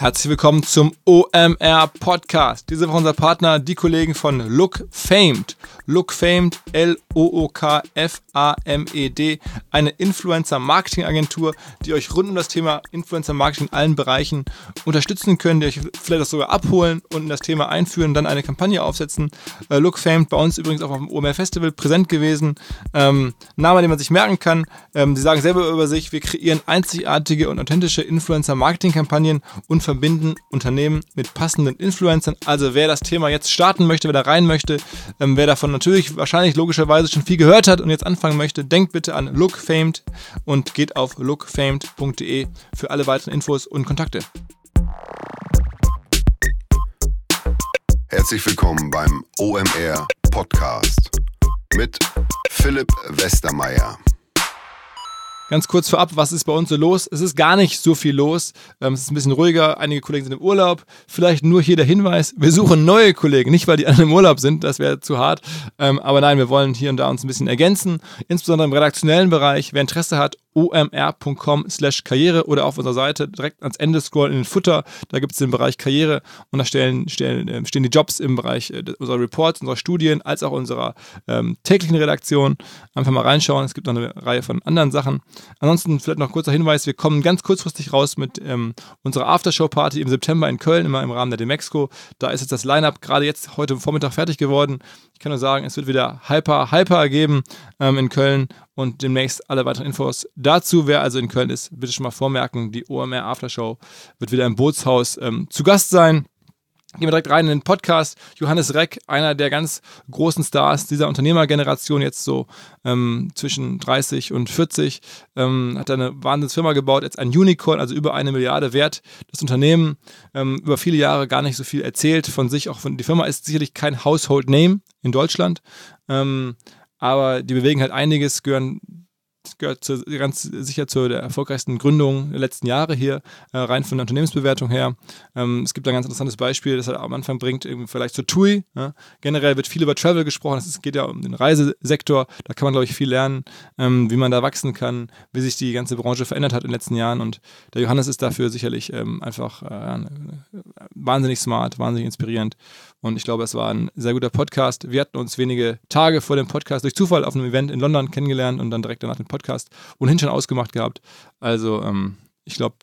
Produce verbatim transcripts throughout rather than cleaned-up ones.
Herzlich willkommen zum O M R Podcast. Diese Woche unser Partner, die Kollegen von Look Famed. Look Famed, L O O K F A M E D, eine Influencer-Marketing-Agentur, die euch rund um das Thema Influencer-Marketing in allen Bereichen unterstützen können, die euch vielleicht auch sogar abholen und in das Thema einführen, dann eine Kampagne aufsetzen. Äh, Look Famed, bei uns übrigens auch auf dem O M R Festival präsent gewesen. Ähm, Name, den man sich merken kann. Ähm, sie sagen selber über sich, wir kreieren einzigartige und authentische Influencer-Marketing-Kampagnen und verbinden Unternehmen mit passenden Influencern. Also wer das Thema jetzt starten möchte, wer da rein möchte, ähm, wer davon natürlich wahrscheinlich logischerweise schon viel gehört hat und jetzt anfangen möchte, denkt bitte an Look Famed und geht auf look famed punkt de für alle weiteren Infos und Kontakte. Herzlich willkommen beim O M R Podcast mit Philipp Westermeier. Ganz kurz vorab, was ist bei uns so los? Es ist gar nicht so viel los. Ähm, es ist ein bisschen ruhiger. Einige Kollegen sind im Urlaub. Vielleicht nur hier der Hinweis, wir suchen neue Kollegen. Nicht, weil die anderen im Urlaub sind, das wäre zu hart. Ähm, aber nein, wir wollen hier und da uns ein bisschen ergänzen. Insbesondere im redaktionellen Bereich. Wer Interesse hat, o m r punkt com slash karriere oder auf unserer Seite direkt ans Ende scrollen in den Footer. Da gibt es den Bereich Karriere und da stellen, stellen, stehen die Jobs im Bereich äh, unserer Reports, unserer Studien, als auch unserer ähm, täglichen Redaktion. Einfach mal reinschauen. Es gibt noch eine Reihe von anderen Sachen. Ansonsten vielleicht noch ein kurzer Hinweis, wir kommen ganz kurzfristig raus mit ähm, unserer Aftershow-Party im September in Köln, immer im Rahmen der Demexco. Da ist jetzt das Line-Up gerade jetzt heute Vormittag fertig geworden. Ich kann nur sagen, es wird wieder Hyper, Hyper geben ähm, in Köln und demnächst alle weiteren Infos dazu. Wer also in Köln ist, bitte schon mal vormerken, die O M R Aftershow wird wieder im Bootshaus ähm, zu Gast sein. Gehen wir direkt rein in den Podcast. Johannes Reck, einer der ganz großen Stars dieser Unternehmergeneration, jetzt so ähm, zwischen dreißig und vierzig, ähm, hat eine Wahnsinnsfirma gebaut, jetzt ein Unicorn, also über eine Milliarde wert. Das Unternehmen ähm, über viele Jahre gar nicht so viel erzählt von sich. Auch von, die Firma ist sicherlich kein Household Name in Deutschland, ähm, aber die bewegen halt einiges, gehören Das gehört zu, ganz sicher zu der erfolgreichsten Gründung der letzten Jahre hier, äh, rein von der Unternehmensbewertung her. Ähm, es gibt ein ganz interessantes Beispiel, das er am Anfang bringt, irgendwie vielleicht zu TUI. Ja. Generell wird viel über Travel gesprochen, es geht ja um den Reisesektor, da kann man, glaube ich, viel lernen, ähm, wie man da wachsen kann, wie sich die ganze Branche verändert hat in den letzten Jahren und der Johannes ist dafür sicherlich ähm, einfach äh, wahnsinnig smart, wahnsinnig inspirierend. Und ich glaube, es war ein sehr guter Podcast. Wir hatten uns wenige Tage vor dem Podcast durch Zufall auf einem Event in London kennengelernt und dann direkt danach den Podcast ohnehin schon ausgemacht gehabt. Also ähm, ich glaube,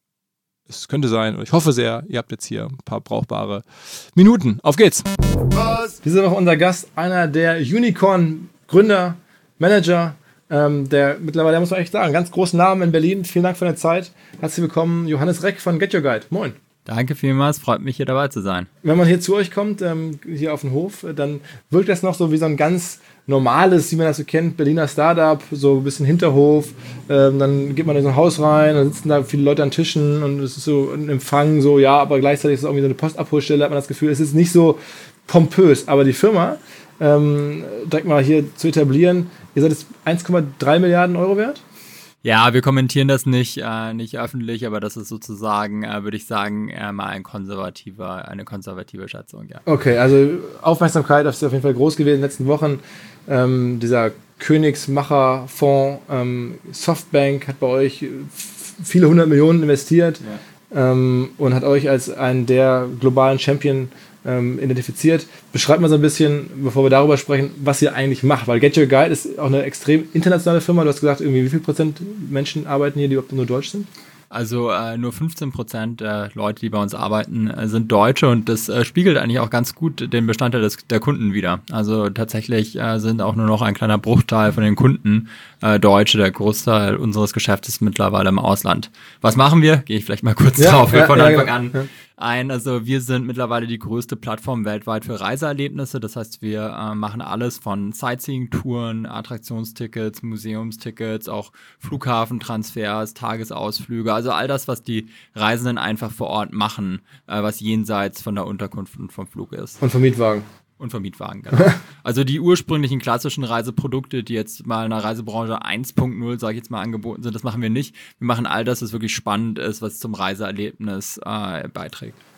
es könnte sein, und ich hoffe sehr, ihr habt jetzt hier ein paar brauchbare Minuten. Auf geht's! Was? Diese Woche unser Gast, einer der Unicorn-Gründer, Manager, ähm, der mittlerweile, muss man echt sagen, ganz großen Namen in Berlin. Vielen Dank für deine Zeit. Herzlich willkommen, Johannes Reck von Get Your Guide. Moin! Danke vielmals, freut mich, hier dabei zu sein. Wenn man hier zu euch kommt, ähm, hier auf den Hof, dann wirkt das noch so wie so ein ganz normales, wie man das so kennt, Berliner Startup, so ein bisschen Hinterhof. Ähm, dann geht man in so ein Haus rein, dann sitzen da viele Leute an Tischen und es ist so ein Empfang, so ja, aber gleichzeitig ist es irgendwie so eine Postabholstelle, hat man das Gefühl, es ist nicht so pompös. Aber die Firma, ähm, direkt mal hier zu etablieren, ihr seid jetzt eins Komma drei Milliarden Euro wert? Ja, wir kommentieren das nicht, äh, nicht öffentlich, aber das ist sozusagen, äh, würde ich sagen, eher mal ein konservativer, eine konservative Schätzung, ja. Okay, also Aufmerksamkeit ist auf jeden Fall groß gewesen in den letzten Wochen. Ähm, dieser Königsmacher-Fonds ähm, Softbank hat bei euch f- viele hundert Millionen investiert ja. ähm, und hat euch als einen der globalen Champion ähm, identifiziert. Beschreibt mal so ein bisschen, bevor wir darüber sprechen, was ihr eigentlich macht, weil Get Your Guide ist auch eine extrem internationale Firma. Du hast gesagt, irgendwie wie viel Prozent Menschen arbeiten hier, die überhaupt nur deutsch sind? Also äh, nur fünfzehn Prozent der Leute, die bei uns arbeiten, äh, sind Deutsche und das äh, spiegelt eigentlich auch ganz gut den Bestandteil des, der Kunden wider. Also tatsächlich äh, sind auch nur noch ein kleiner Bruchteil von den Kunden äh, Deutsche. Der Großteil unseres Geschäfts ist mittlerweile im Ausland. Was machen wir? Gehe ich vielleicht mal kurz ja, drauf ja, von ja, Anfang ja, an. Ja. ein. Also wir sind mittlerweile die größte Plattform weltweit für Reiseerlebnisse. Das heißt, wir äh, machen alles von Sightseeing-Touren, Attraktionstickets, Museumstickets, auch Flughafentransfers, Tagesausflüge. Also all das, was die Reisenden einfach vor Ort machen, äh, was jenseits von der Unterkunft und vom Flug ist. Und vom Mietwagen. Und vom Mietwagen, genau. Also die ursprünglichen klassischen Reiseprodukte, die jetzt mal in der Reisebranche eins Punkt null, sage ich jetzt mal, angeboten sind, das machen wir nicht. Wir machen all das, was wirklich spannend ist, was zum Reiseerlebnis äh, beiträgt.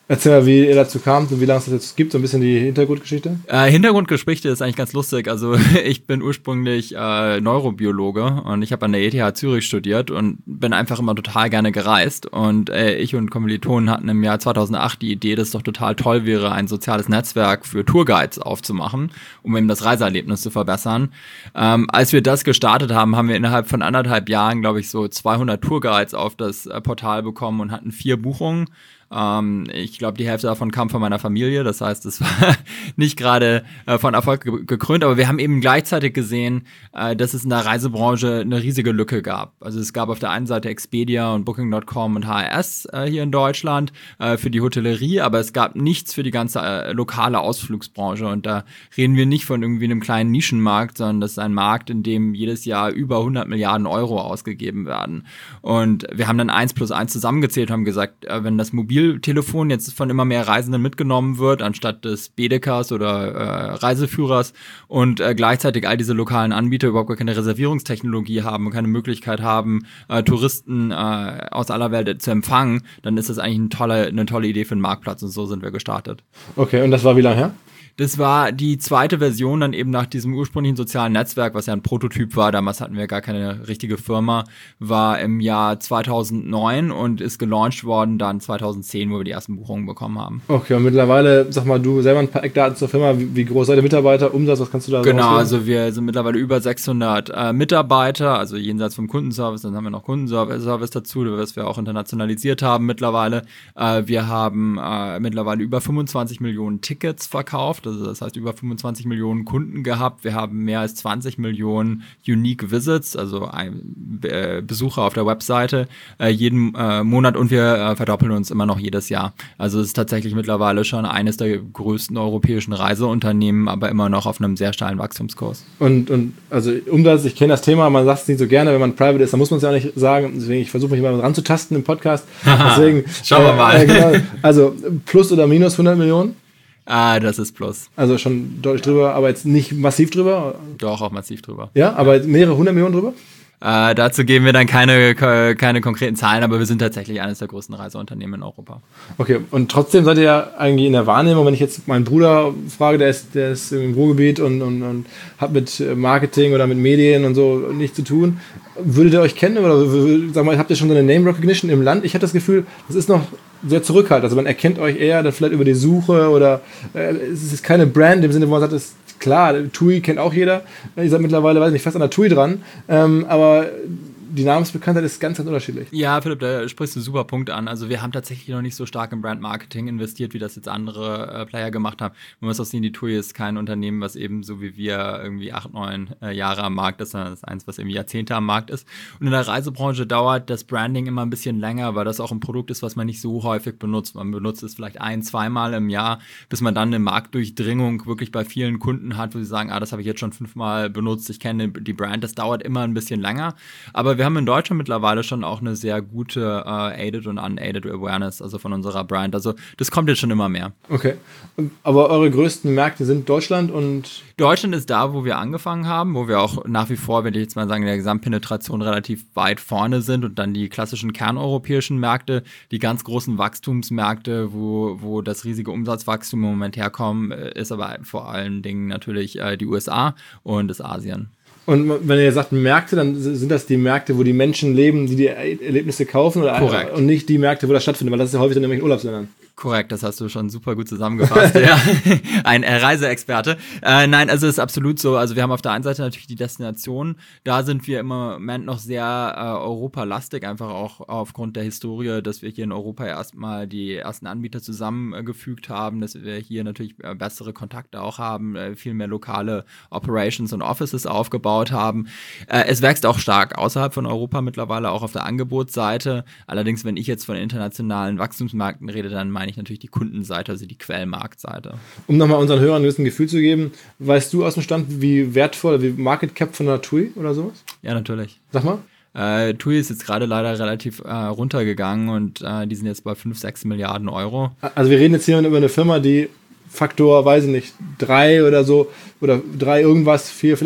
Erzähl mal, wie ihr dazu kamt und wie lange es das jetzt gibt, so ein bisschen die Hintergrundgeschichte. Äh, Hintergrundgeschichte ist eigentlich ganz lustig. Also ich bin ursprünglich äh, Neurobiologe und ich habe an der E T H Zürich studiert und bin einfach immer total gerne gereist. Und äh, ich und Kommilitonen hatten im Jahr zweitausendacht die Idee, dass es doch total toll wäre, ein soziales Netzwerk für Tourguides aufzumachen, um eben das Reiseerlebnis zu verbessern. Ähm, als wir das gestartet haben, haben wir innerhalb von anderthalb Jahren, glaube ich, so zweihundert Tourguides auf das äh, Portal bekommen und hatten vier Buchungen. Ähm, ich glaube, die Hälfte davon kam von meiner Familie, das heißt, es war nicht gerade äh, von Erfolg ge- gekrönt, aber wir haben eben gleichzeitig gesehen, äh, dass es in der Reisebranche eine riesige Lücke gab. Also es gab auf der einen Seite Expedia und Booking Punkt com und H R S äh, hier in Deutschland äh, für die Hotellerie, aber es gab nichts für die ganze äh, lokale Ausflugsbranche und da reden wir nicht von irgendwie einem kleinen Nischenmarkt, sondern das ist ein Markt, in dem jedes Jahr über hundert Milliarden Euro ausgegeben werden. Und wir haben dann eins plus eins zusammengezählt und haben gesagt, äh, wenn das Mobil Telefon jetzt von immer mehr Reisenden mitgenommen wird, anstatt des Bedekers oder äh, Reiseführers und äh, gleichzeitig all diese lokalen Anbieter überhaupt gar keine Reservierungstechnologie haben und keine Möglichkeit haben, äh, Touristen äh, aus aller Welt zu empfangen, dann ist das eigentlich eine tolle, eine tolle Idee für einen Marktplatz und so sind wir gestartet. Okay, und das war wie lange her? Das war die zweite Version dann eben nach diesem ursprünglichen sozialen Netzwerk, was ja ein Prototyp war, damals hatten wir gar keine richtige Firma, war im Jahr zweitausendneun und ist gelauncht worden dann zweitausendzehn, wo wir die ersten Buchungen bekommen haben. Okay, und mittlerweile, sag mal, du selber ein paar Eckdaten zur Firma, wie, wie groß seid ihr Mitarbeiter, Umsatz, was kannst du da sagen? Genau, also wir sind mittlerweile über sechshundert äh, Mitarbeiter, also jenseits vom Kundenservice, dann haben wir noch Kundenservice dazu, was wir auch internationalisiert haben mittlerweile. Äh, wir haben äh, mittlerweile über fünfundzwanzig Millionen Tickets verkauft, also das heißt über fünfundzwanzig Millionen Kunden gehabt. Wir haben mehr als zwanzig Millionen Unique Visits, also ein, äh, Besucher auf der Webseite äh, jeden äh, Monat und wir äh, verdoppeln uns immer noch jedes Jahr. Also es ist tatsächlich mittlerweile schon eines der größten europäischen Reiseunternehmen, aber immer noch auf einem sehr steilen Wachstumskurs. Und, und also Umsatz, ich kenne das Thema, man sagt es nicht so gerne, wenn man private ist, dann muss man es ja auch nicht sagen. Deswegen, ich versuche mich immer ranzutasten im Podcast. Deswegen, Schauen wir mal. Äh, genau, also plus oder minus hundert Millionen? Ah, das ist plus. Also schon deutlich drüber, aber jetzt nicht massiv drüber? Doch, auch massiv drüber. Ja, aber mehrere hundert Millionen drüber? Äh, dazu geben wir dann keine, keine konkreten Zahlen, aber wir sind tatsächlich eines der größten Reiseunternehmen in Europa. Okay, und trotzdem seid ihr ja eigentlich in der Wahrnehmung, wenn ich jetzt meinen Bruder frage, der ist, der ist im Ruhrgebiet und, und, und hat mit Marketing oder mit Medien und so nichts zu tun, würdet ihr euch kennen oder sag mal, habt ihr schon so eine Name Recognition im Land? Ich hatte das Gefühl, das ist noch sehr zurückhaltend, also man erkennt euch eher dann vielleicht über die Suche oder äh, es ist keine Brand im Sinne, wo man sagt, es ist klar, TUI kennt auch jeder, ihr seid mittlerweile, weiß nicht, fast an der TUI dran, ähm, aber die Namensbekanntheit ist ganz, ganz unterschiedlich. Ja, Philipp, da sprichst du einen super Punkt an. Also wir haben tatsächlich noch nicht so stark im Brand-Marketing investiert, wie das jetzt andere äh, Player gemacht haben. Man muss auch sehen, die TUI ist kein Unternehmen, was eben so wie wir irgendwie acht, neun äh, Jahre am Markt ist, sondern das ist eins, was irgendwie Jahrzehnte am Markt ist. Und in der Reisebranche dauert das Branding immer ein bisschen länger, weil das auch ein Produkt ist, was man nicht so häufig benutzt. Man benutzt es vielleicht ein-, zweimal im Jahr, bis man dann eine Marktdurchdringung wirklich bei vielen Kunden hat, wo sie sagen, ah, das habe ich jetzt schon fünfmal benutzt, ich kenne die Brand. Das dauert immer ein bisschen länger. Aber wir haben in Deutschland mittlerweile schon auch eine sehr gute äh, Aided und Unaided Awareness, also von unserer Brand. Also das kommt jetzt schon immer mehr. Okay. Aber eure größten Märkte sind Deutschland und... Deutschland ist da, wo wir angefangen haben, wo wir auch nach wie vor, wenn ich jetzt mal sagen, in der Gesamtpenetration relativ weit vorne sind und dann die klassischen kerneuropäischen Märkte, die ganz großen Wachstumsmärkte, wo, wo das riesige Umsatzwachstum im Moment herkommt, ist aber vor allen Dingen natürlich äh, die U S A und das Asien. Und wenn ihr sagt Märkte, dann sind das die Märkte, wo die Menschen leben, die die Erlebnisse kaufen oder Korrekt. Und nicht die Märkte, wo das stattfindet, weil das ist ja häufig in irgendwelchen Urlaubsländern. Korrekt, das hast du schon super gut zusammengefasst. Ja. Ein äh, Reiseexperte. Äh, nein, also es ist absolut so. Also wir haben auf der einen Seite natürlich die Destination. Da sind wir im Moment noch sehr äh, europalastig, einfach auch aufgrund der Historie, dass wir hier in Europa erstmal die ersten Anbieter zusammengefügt haben, dass wir hier natürlich äh, bessere Kontakte auch haben, äh, viel mehr lokale Operations und Offices aufgebaut haben. Äh, es wächst auch stark außerhalb von Europa mittlerweile, auch auf der Angebotsseite. Allerdings, wenn ich jetzt von internationalen Wachstumsmärkten rede, dann meine ich natürlich die Kundenseite, also die Quellmarktseite. Um nochmal unseren Hörern ein bisschen Gefühl zu geben, weißt du aus dem Stand, wie wertvoll, wie Market Cap von der TUI oder sowas? Ja, natürlich. Sag mal. Äh, TUI ist jetzt gerade leider relativ äh, runtergegangen und äh, die sind jetzt bei fünf, sechs Milliarden Euro. Also wir reden jetzt hier über eine Firma, die Faktor, weiß ich nicht, drei oder so, oder drei irgendwas, vier vielleicht,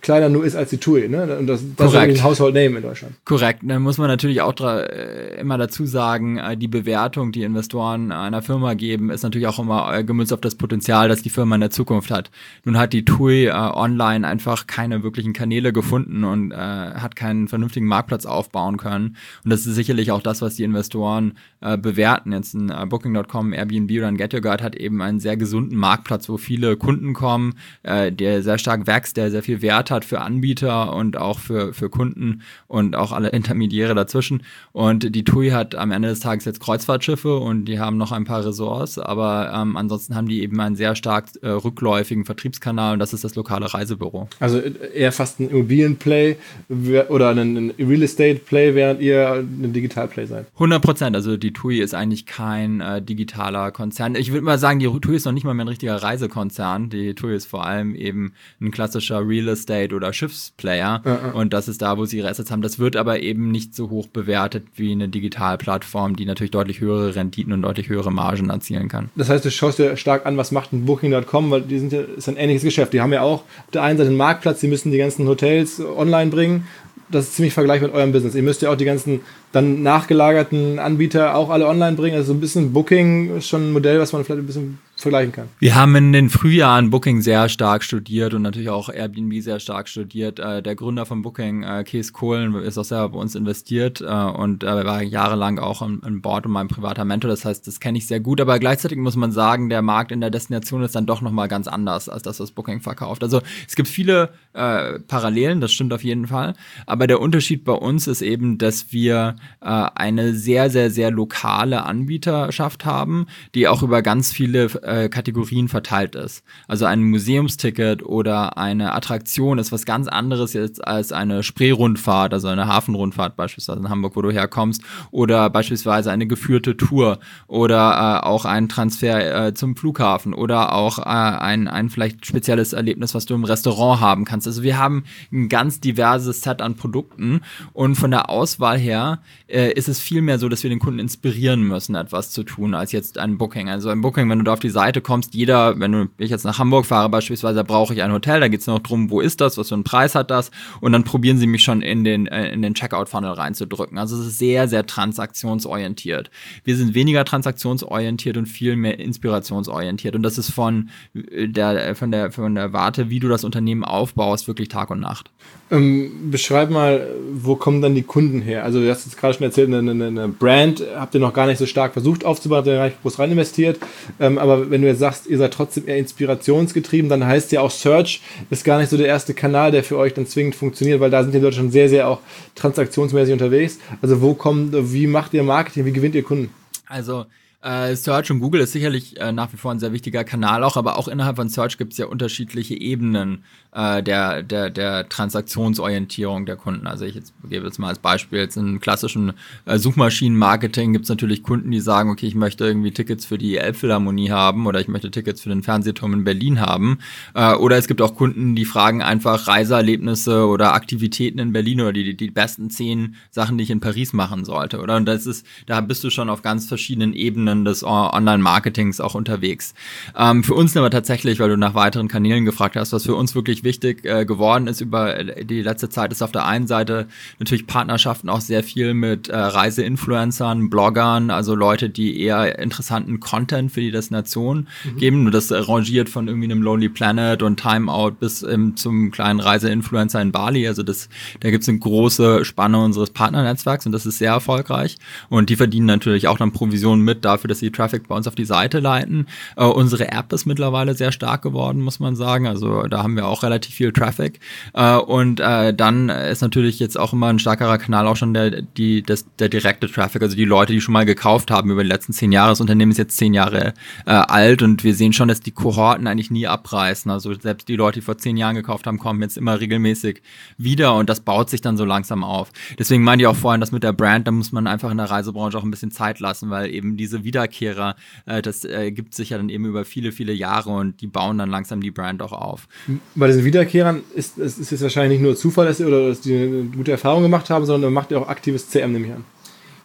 kleiner nur ist als die T U I, ne? Und das, das ist ein Household Name in Deutschland. Korrekt. Dann muss man natürlich auch dra- äh, immer dazu sagen, äh, die Bewertung, die Investoren einer Firma geben, ist natürlich auch immer äh, gemünzt auf das Potenzial, das die Firma in der Zukunft hat. Nun hat die T U I äh, online einfach keine wirklichen Kanäle gefunden und äh, hat keinen vernünftigen Marktplatz aufbauen können. Und das ist sicherlich auch das, was die Investoren äh, bewerten. Jetzt ein äh, Booking Punkt com, Airbnb oder ein Get Your Guide hat eben einen sehr gesunden Marktplatz, wo viele Kunden kommen, äh, der sehr stark wächst, der sehr viel Wert hat für Anbieter und auch für, für Kunden und auch alle Intermediäre dazwischen. Und die T U I hat am Ende des Tages jetzt Kreuzfahrtschiffe und die haben noch ein paar Ressorts, aber ähm, ansonsten haben die eben einen sehr stark äh, rückläufigen Vertriebskanal und das ist das lokale Reisebüro. Also eher fast ein Immobilienplay oder ein Real Estate Play, während ihr ein Digital Play seid. hundert Prozent. Also die T U I ist eigentlich kein äh, digitaler Konzern. Ich würde mal sagen, die T U I ist noch nicht mal mehr ein richtiger Reisekonzern. Die T U I ist vor allem eben ein klassischer Real Estate oder Schiffsplayer. Ja, ja. Und das ist da, wo sie ihre Assets haben. Das wird aber eben nicht so hoch bewertet wie eine Digitalplattform, die natürlich deutlich höhere Renditen und deutlich höhere Margen erzielen kann. Das heißt, du schaust dir stark an, was macht ein Booking Punkt com, weil die sind ja, ist ein ähnliches Geschäft. Die haben ja auch auf der einen Seite einen Marktplatz, die müssen die ganzen Hotels online bringen. Das ist ziemlich vergleichbar mit eurem Business. Ihr müsst ja auch die ganzen dann nachgelagerten Anbieter auch alle online bringen. Also so ein bisschen Booking ist schon ein Modell, was man vielleicht ein bisschen vergleichen kann. Wir haben in den Frühjahren Booking sehr stark studiert und natürlich auch Airbnb sehr stark studiert. Äh, der Gründer von Booking, äh, Kees Kohlen, ist auch selber bei uns investiert äh, und äh, war jahrelang auch an, an Bord und mein privater Mentor. Das heißt, das kenne ich sehr gut. Aber gleichzeitig muss man sagen, der Markt in der Destination ist dann doch nochmal ganz anders als das, was Booking verkauft. Also es gibt viele äh, Parallelen, das stimmt auf jeden Fall. Aber der Unterschied bei uns ist eben, dass wir äh, eine sehr, sehr, sehr lokale Anbieterschaft haben, die auch über ganz viele äh, Kategorien verteilt ist. Also ein Museumsticket oder eine Attraktion ist was ganz anderes jetzt als eine Spreerundfahrt, also eine Hafenrundfahrt beispielsweise in Hamburg, wo du herkommst, oder beispielsweise eine geführte Tour oder äh, auch ein Transfer äh, zum Flughafen oder auch äh, ein, ein vielleicht spezielles Erlebnis, was du im Restaurant haben kannst. Also wir haben ein ganz diverses Set an Produkten und von der Auswahl her äh, ist es vielmehr so, dass wir den Kunden inspirieren müssen, etwas zu tun, als jetzt ein Booking. Also ein Booking, wenn du da auf die Seite kommst, jeder, wenn du, ich jetzt nach Hamburg fahre beispielsweise, brauche ich ein Hotel, da geht es noch drum, wo ist das, was für einen Preis hat das und dann probieren sie mich schon in den, äh, in den Checkout-Funnel reinzudrücken. Also es ist sehr, sehr transaktionsorientiert. Wir sind weniger transaktionsorientiert und viel mehr inspirationsorientiert und das ist von der, von der, von der Warte, wie du das Unternehmen aufbaust, wirklich Tag und Nacht. Ähm, beschreib mal, wo kommen dann die Kunden her? Also du hast jetzt gerade schon erzählt, eine, eine, eine Brand habt ihr noch gar nicht so stark versucht aufzubauen, habt ihr gar nicht groß rein investiert, ähm, aber wenn du jetzt sagst, ihr seid trotzdem eher inspirationsgetrieben, dann heißt ja auch Search ist gar nicht so der erste Kanal, der für euch dann zwingend funktioniert, weil da sind die Leute schon sehr, sehr auch transaktionsmäßig unterwegs. Also wo kommt, wie macht ihr Marketing, wie gewinnt ihr Kunden? Also Uh, Search und Google ist sicherlich uh, nach wie vor ein sehr wichtiger Kanal auch, aber auch innerhalb von Search gibt es ja unterschiedliche Ebenen uh, der, der, der Transaktionsorientierung der Kunden. Also ich jetzt, gebe jetzt mal als Beispiel, jetzt in klassischen uh, Suchmaschinenmarketing gibt es natürlich Kunden, die sagen, okay, ich möchte irgendwie Tickets für die Elbphilharmonie haben oder ich möchte Tickets für den Fernsehturm in Berlin haben. Uh, oder es gibt auch Kunden, die fragen einfach Reiseerlebnisse oder Aktivitäten in Berlin oder die, die besten zehn Sachen, die ich in Paris machen sollte. Oder? Und das ist, da bist du schon auf ganz verschiedenen Ebenen des Online-Marketings auch unterwegs. Ähm, für uns aber tatsächlich, weil du nach weiteren Kanälen gefragt hast, was für uns wirklich wichtig äh, geworden ist über die letzte Zeit, ist auf der einen Seite natürlich Partnerschaften auch sehr viel mit äh, Reiseinfluencern, Bloggern, also Leute, die eher interessanten Content für die Destination mhm. geben. Und das rangiert von irgendwie einem Lonely Planet und Timeout bis ähm, zum kleinen Reiseinfluencer in Bali. Also das, da gibt es eine große Spanne unseres Partnernetzwerks und das ist sehr erfolgreich. Und die verdienen natürlich auch dann Provisionen mit dafür, dass sie Traffic bei uns auf die Seite leiten. Äh, unsere App ist mittlerweile sehr stark geworden, muss man sagen. Also da haben wir auch relativ viel Traffic. Äh, und äh, dann ist natürlich jetzt auch immer ein starkerer Kanal auch schon der, die, das, der direkte Traffic, also die Leute, die schon mal gekauft haben über die letzten zehn Jahre. Das Unternehmen ist jetzt zehn Jahre äh, alt und wir sehen schon, dass die Kohorten eigentlich nie abreißen. Also selbst die Leute, die vor zehn Jahren gekauft haben, kommen jetzt immer regelmäßig wieder und das baut sich dann so langsam auf. Deswegen meinte ich auch vorhin, dass mit der Brand, da muss man einfach in der Reisebranche auch ein bisschen Zeit lassen, weil eben diese Wiederkehrer, äh, das äh, gibt sich ja dann eben über viele, viele Jahre und die bauen dann langsam die Brand auch auf. Bei diesen Wiederkehrern ist es ist wahrscheinlich nicht nur Zufall, dass ihr oder dass die eine gute Erfahrung gemacht haben, sondern macht ihr auch aktives C M, nehme ich an.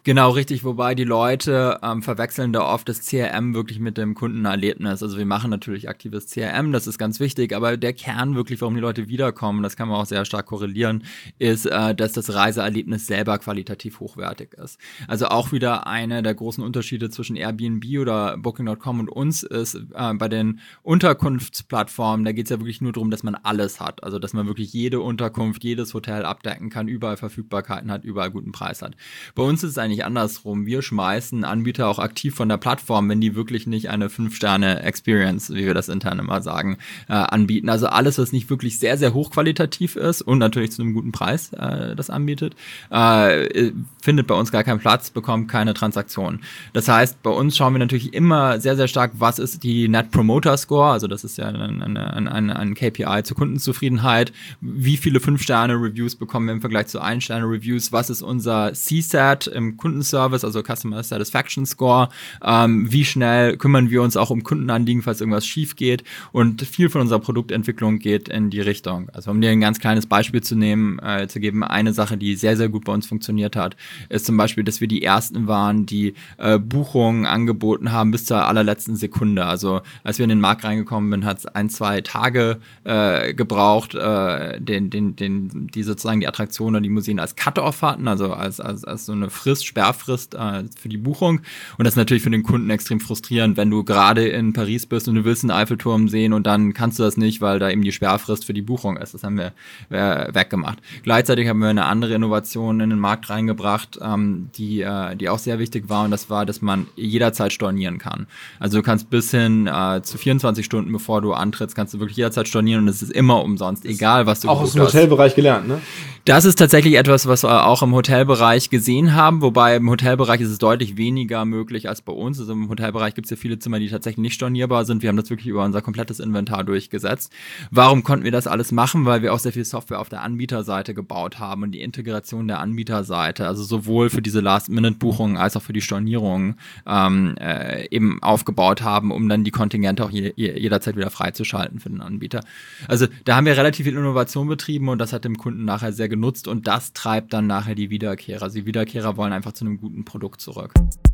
Genau, richtig, wobei die Leute ähm, verwechseln da oft das C R M wirklich mit dem Kundenerlebnis. Also wir machen natürlich aktives C R M, das ist ganz wichtig, aber der Kern wirklich, warum die Leute wiederkommen, das kann man auch sehr stark korrelieren, ist, äh, dass das Reiseerlebnis selber qualitativ hochwertig ist. Also auch wieder einer der großen Unterschiede zwischen Airbnb oder Booking Punkt com und uns ist, äh, bei den Unterkunftsplattformen, da geht es ja wirklich nur darum, dass man alles hat. Also dass man wirklich jede Unterkunft, jedes Hotel abdecken kann, überall Verfügbarkeiten hat, überall guten Preis hat. Bei uns ist es eigentlich andersrum. Wir schmeißen Anbieter auch aktiv von der Plattform, wenn die wirklich nicht eine fünf Sterne Experience, wie wir das intern immer sagen, äh, anbieten. Also alles, was nicht wirklich sehr, sehr hochqualitativ ist und natürlich zu einem guten Preis äh, das anbietet, äh, findet bei uns gar keinen Platz, bekommt keine Transaktion. Das heißt, bei uns schauen wir natürlich immer sehr, sehr stark, was ist die Net Promoter Score, also das ist ja ein, ein, ein, ein K P I zur Kundenzufriedenheit, wie viele fünf Sterne Reviews bekommen wir im Vergleich zu ein Sterne Reviews, was ist unser C SAT im Kundenservice, also Customer Satisfaction Score, ähm, wie schnell kümmern wir uns auch um Kundenanliegen, falls irgendwas schief geht, und viel von unserer Produktentwicklung geht in die Richtung. Also um dir ein ganz kleines Beispiel zu nehmen, äh, zu geben, eine Sache, die sehr, sehr gut bei uns funktioniert hat, ist zum Beispiel, dass wir die ersten waren, die äh, Buchungen angeboten haben bis zur allerletzten Sekunde. Also als wir in den Markt reingekommen sind, hat es ein, zwei Tage äh, gebraucht, äh, den, den, den, die sozusagen die Attraktionen oder die Museen als Cut-Off hatten, also als, als, als so eine Frist, Sperrfrist äh, für die Buchung. Und das ist natürlich für den Kunden extrem frustrierend, wenn du gerade in Paris bist und du willst einen Eiffelturm sehen und dann kannst du das nicht, weil da eben die Sperrfrist für die Buchung ist. Das haben wir äh, weggemacht. Gleichzeitig haben wir eine andere Innovation in den Markt reingebracht, ähm, die, äh, die auch sehr wichtig war, und das war, dass man jederzeit stornieren kann. Also du kannst bis hin äh, zu vierundzwanzig Stunden, bevor du antrittst, kannst du wirklich jederzeit stornieren, und es ist immer umsonst, egal was du auch aus dem Hotelbereich gelernt, ne? Das ist tatsächlich etwas, was wir auch im Hotelbereich gesehen haben, wobei im Hotelbereich ist es deutlich weniger möglich als bei uns. Also im Hotelbereich gibt es ja viele Zimmer, die tatsächlich nicht stornierbar sind. Wir haben das wirklich über unser komplettes Inventar durchgesetzt. Warum konnten wir das alles machen? Weil wir auch sehr viel Software auf der Anbieterseite gebaut haben und die Integration der Anbieterseite, also sowohl für diese Last-Minute-Buchungen als auch für die Stornierungen ähm, äh, eben aufgebaut haben, um dann die Kontingente auch je, je, jederzeit wieder freizuschalten für den Anbieter. Also da haben wir relativ viel Innovation betrieben, und das hat dem Kunden nachher sehr genutzt, und das treibt dann nachher die Wiederkehrer. Also die Wiederkehrer wollen einfach zu einem guten Produkt zurück.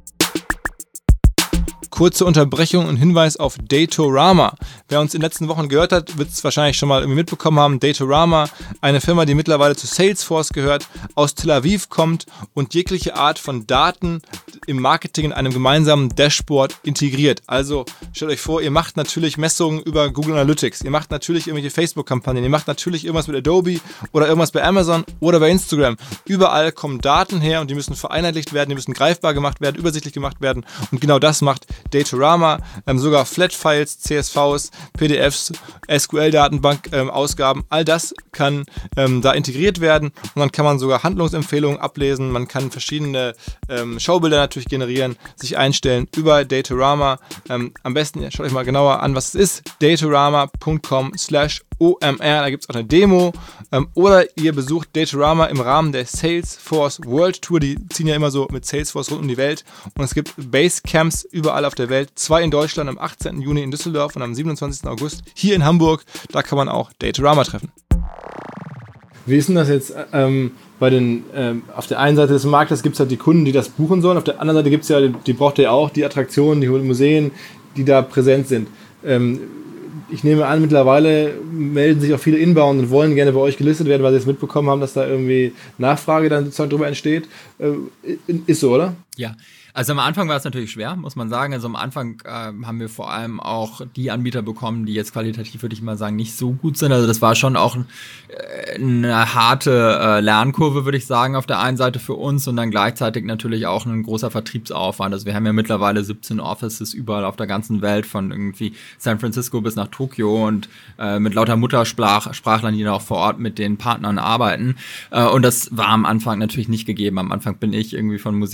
Kurze Unterbrechung und Hinweis auf Datorama. Wer uns in den letzten Wochen gehört hat, wird es wahrscheinlich schon mal irgendwie mitbekommen haben. Datorama, eine Firma, die mittlerweile zu Salesforce gehört, aus Tel Aviv kommt und jegliche Art von Daten im Marketing in einem gemeinsamen Dashboard integriert. Also stellt euch vor, ihr macht natürlich Messungen über Google Analytics, ihr macht natürlich irgendwelche Facebook-Kampagnen, ihr macht natürlich irgendwas mit Adobe oder irgendwas bei Amazon oder bei Instagram. Überall kommen Daten her, und die müssen vereinheitlicht werden, die müssen greifbar gemacht werden, übersichtlich gemacht werden, und genau das macht Datorama, ähm, sogar Flat-Files, C S Vs, P D Fs, S Q L-Datenbank-Ausgaben, ähm, all das kann ähm, da integriert werden, und dann kann man sogar Handlungsempfehlungen ablesen, man kann verschiedene ähm, Schaubilder natürlich generieren, sich einstellen über Datorama. Ähm, am besten, ja, schaut euch mal genauer an, was es ist, datorama punkt com slash O M R, da gibt es auch eine Demo, ähm, oder ihr besucht Datorama im Rahmen der Salesforce World Tour, die ziehen ja immer so mit Salesforce rund um die Welt, und es gibt Basecamps überall auf der Welt, zwei in Deutschland am achtzehnten Juni in Düsseldorf und am siebenundzwanzigsten August hier in Hamburg, da kann man auch Datorama treffen. Wie ist denn das jetzt ähm, bei den, ähm, auf der einen Seite des Marktes gibt es halt die Kunden, die das buchen sollen, auf der anderen Seite gibt es ja, die braucht ihr ja auch, die Attraktionen, die Museen, die da präsent sind. Ähm, Ich nehme an, mittlerweile melden sich auch viele Inbound und wollen gerne bei euch gelistet werden, weil sie jetzt mitbekommen haben, dass da irgendwie Nachfrage dann sozusagen drüber entsteht. Ist so, oder? Ja, also am Anfang war es natürlich schwer, muss man sagen. Also am Anfang äh, haben wir vor allem auch die Anbieter bekommen, die jetzt qualitativ, würde ich mal sagen, nicht so gut sind. Also das war schon auch äh, eine harte äh, Lernkurve, würde ich sagen, auf der einen Seite für uns, und dann gleichzeitig natürlich auch ein großer Vertriebsaufwand. Also wir haben ja mittlerweile siebzehn Offices überall auf der ganzen Welt, von irgendwie San Francisco bis nach Tokio, und äh, mit lauter Muttersprachlern, die da auch vor Ort mit den Partnern arbeiten. Äh, und das war am Anfang natürlich nicht gegeben. Am Anfang bin ich irgendwie von Museum zu Museum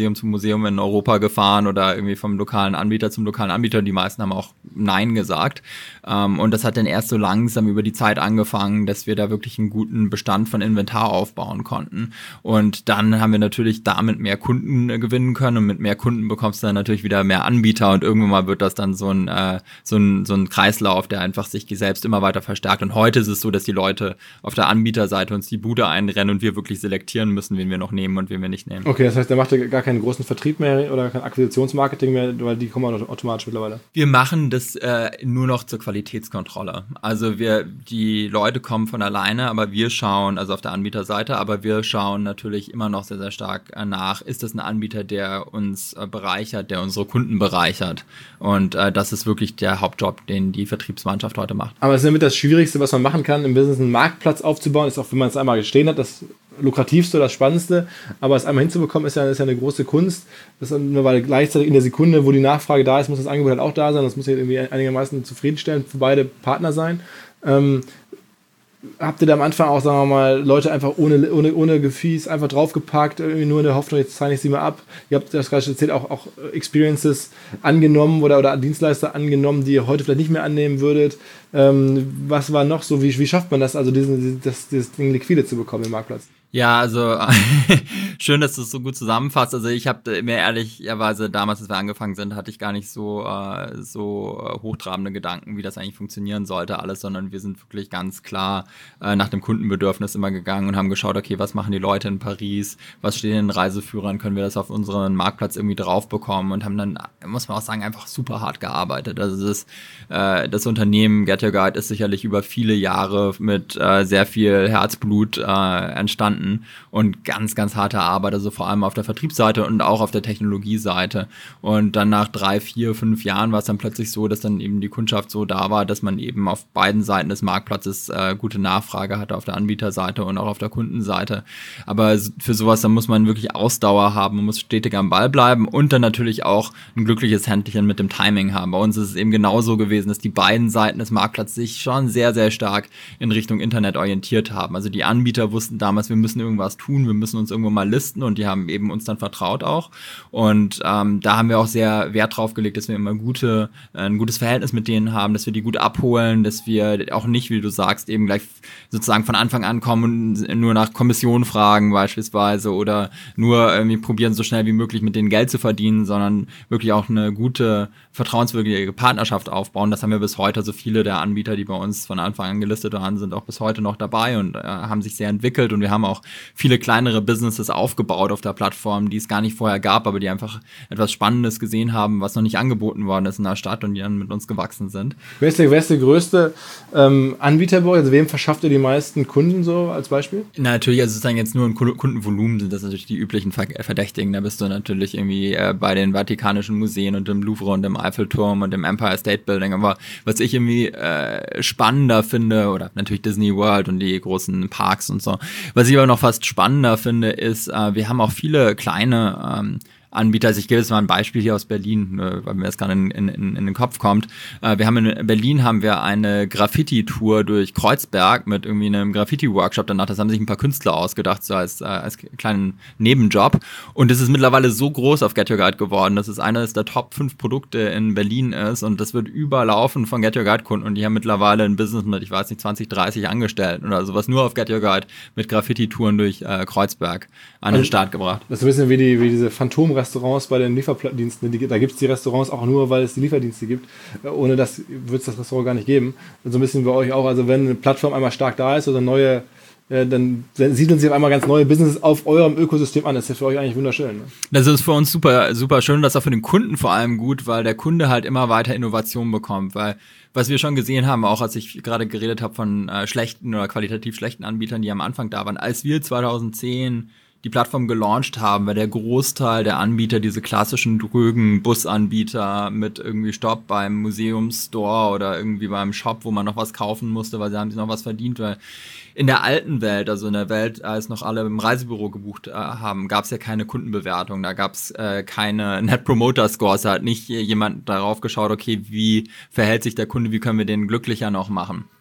Museum in Europa gefahren oder irgendwie vom lokalen Anbieter zum lokalen Anbieter. Die meisten haben auch Nein gesagt. Ähm, und das hat dann erst so langsam über die Zeit angefangen, dass wir da wirklich einen guten Bestand von Inventar aufbauen konnten. Und dann haben wir natürlich damit mehr Kunden äh, gewinnen können und mit mehr Kunden bekommst du dann natürlich wieder mehr Anbieter und irgendwann mal wird das dann so ein, äh, so ein, so ein Kreislauf, der einfach sich selbst immer weiter verstärkt. Und heute ist es so, dass die Leute auf der Anbieterseite uns die Bude einrennen und wir wirklich selektieren müssen, wen wir noch nehmen und wen wir nicht nehmen. Okay, das heißt, der macht ja gar keinen großen Vertrieb mehr oder kein Akquisitionsmarketing mehr, weil die kommen automatisch mittlerweile. Wir machen das äh, nur noch zur Qualitätskontrolle. Also wir, die Leute kommen von alleine, aber wir schauen, also auf der Anbieterseite, aber wir schauen natürlich immer noch sehr, sehr stark äh, nach, ist das ein Anbieter, der uns äh, bereichert, der unsere Kunden bereichert. Und äh, das ist wirklich der Hauptjob, den die Vertriebsmannschaft heute macht. Aber es ist damit das Schwierigste, was man machen kann, im Business einen Marktplatz aufzubauen, ist auch, wenn man es einmal gestehen hat, das lukrativste, das Spannendste, aber es einmal hinzubekommen, ist ja, ist ja eine große Kunst. Das ist nur, weil gleichzeitig in der Sekunde, wo die Nachfrage da ist, muss das Angebot halt auch da sein. Das muss ja irgendwie einigermaßen zufriedenstellend für beide Partner sein. Ähm, habt ihr da am Anfang auch, sagen wir mal, Leute einfach ohne, ohne, ohne Gefieß einfach draufgepackt, irgendwie nur in der Hoffnung, jetzt zeichne ich sie mal ab. Ihr habt das gerade erzählt, auch, auch Experiences angenommen oder, oder Dienstleister angenommen, die ihr heute vielleicht nicht mehr annehmen würdet. Ähm, was war noch so? Wie, wie schafft man das, also diesen, das, dieses Ding liquide zu bekommen im Marktplatz? Ja, also schön, dass du es so gut zusammenfasst. Also ich habe mir ehrlicherweise damals, als wir angefangen sind, hatte ich gar nicht so äh, so äh, hochtrabende Gedanken, wie das eigentlich funktionieren sollte alles, sondern wir sind wirklich ganz klar äh, nach dem Kundenbedürfnis immer gegangen und haben geschaut, okay, was machen die Leute in Paris, was steht in den Reiseführern, können wir das auf unseren Marktplatz irgendwie drauf bekommen und haben dann, muss man auch sagen, einfach super hart gearbeitet. Also das, äh, das Unternehmen Get Your Guide ist sicherlich über viele Jahre mit äh, sehr viel Herzblut äh, entstanden und ganz, ganz harte Arbeit, also vor allem auf der Vertriebsseite und auch auf der Technologieseite. Und dann nach drei, vier, fünf Jahren war es dann plötzlich so, dass dann eben die Kundschaft so da war, dass man eben auf beiden Seiten des Marktplatzes äh, gute Nachfrage hatte, auf der Anbieterseite und auch auf der Kundenseite. Aber für sowas, da muss man wirklich Ausdauer haben, man muss stetig am Ball bleiben und dann natürlich auch ein glückliches Händchen mit dem Timing haben. Bei uns ist es eben genauso gewesen, dass die beiden Seiten des Marktplatzes sich schon sehr, sehr stark in Richtung Internet orientiert haben. Also die Anbieter wussten damals, wir müssen irgendwas tun, wir müssen uns irgendwo mal listen und die haben eben uns dann vertraut auch. Und ähm, da haben wir auch sehr Wert drauf gelegt, dass wir immer gute, äh, ein gutes Verhältnis mit denen haben, dass wir die gut abholen, dass wir auch nicht, wie du sagst, eben gleich sozusagen von Anfang an kommen und nur nach Kommission fragen beispielsweise oder nur irgendwie probieren, so schnell wie möglich mit denen Geld zu verdienen, sondern wirklich auch eine gute, vertrauenswürdige Partnerschaft aufbauen. Das haben wir bis heute. Also viele der Anbieter, die bei uns von Anfang an gelistet waren, sind auch bis heute noch dabei und äh, haben sich sehr entwickelt und wir haben auch viele kleinere Businesses aufgebaut auf der Plattform, die es gar nicht vorher gab, aber die einfach etwas Spannendes gesehen haben, was noch nicht angeboten worden ist in der Stadt und die dann mit uns gewachsen sind. Wer ist der, wer ist der größte ähm, Anbieter bei euch? Also wem verschafft ihr die meisten Kunden so als Beispiel? Na, natürlich, also sozusagen jetzt nur ein Kundenvolumen sind das natürlich die üblichen Verdächtigen. Da bist du natürlich irgendwie äh, bei den Vatikanischen Museen und im Louvre und im Eiffelturm und im Empire State Building. Aber was ich irgendwie äh, spannender finde, oder natürlich Disney World und die großen Parks und so, was ich aber noch fast spannender finde, ist, äh, wir haben auch viele kleine ähm, Anbieter. Also ich gebe jetzt mal ein Beispiel hier aus Berlin, äh, weil mir das gerade in, in, in den Kopf kommt. Äh, wir haben in Berlin haben wir eine Graffiti-Tour durch Kreuzberg mit irgendwie einem Graffiti-Workshop danach. Das haben sich ein paar Künstler ausgedacht, so als, äh, als kleinen Nebenjob. Und das ist mittlerweile so groß auf Get Your Guide geworden, dass es eines der Top fünf Produkte in Berlin ist und das wird überlaufen von Get Your Guide-Kunden und die haben mittlerweile ein Business mit, ich weiß nicht, zwanzig, dreißig Angestellten oder sowas nur auf Get Your Guide mit Graffiti-Touren durch äh, Kreuzberg an den Start gebracht. Das ist ein bisschen wie, die, wie diese Phantom Restaurants bei den Lieferdiensten. Die, da gibt es die Restaurants auch nur, weil es die Lieferdienste gibt. Ohne das wird es das Restaurant gar nicht geben. Und so ein bisschen bei euch auch. Also wenn eine Plattform einmal stark da ist oder neue, äh, dann siedeln sie auf einmal ganz neue Businesses auf eurem Ökosystem an. Das ist ja für euch eigentlich wunderschön. Ne? Das ist für uns super, super schön. Das ist auch für den Kunden vor allem gut, weil der Kunde halt immer weiter Innovationen bekommt. Weil was wir schon gesehen haben, auch als ich gerade geredet habe von äh, schlechten oder qualitativ schlechten Anbietern, die am Anfang da waren, als wir zwanzig zehn die Plattform gelauncht haben, weil der Großteil der Anbieter diese klassischen drögen Busanbieter mit irgendwie Stopp beim Museumsstore oder irgendwie beim Shop, wo man noch was kaufen musste, weil sie haben sich noch was verdient, weil in der alten Welt, also in der Welt, als noch alle im Reisebüro gebucht äh, haben, gab es ja keine Kundenbewertung, da gab es äh, keine Net Promoter Scores, da hat nicht jemand darauf geschaut, okay, wie verhält sich der Kunde, wie können wir den glücklicher noch machen.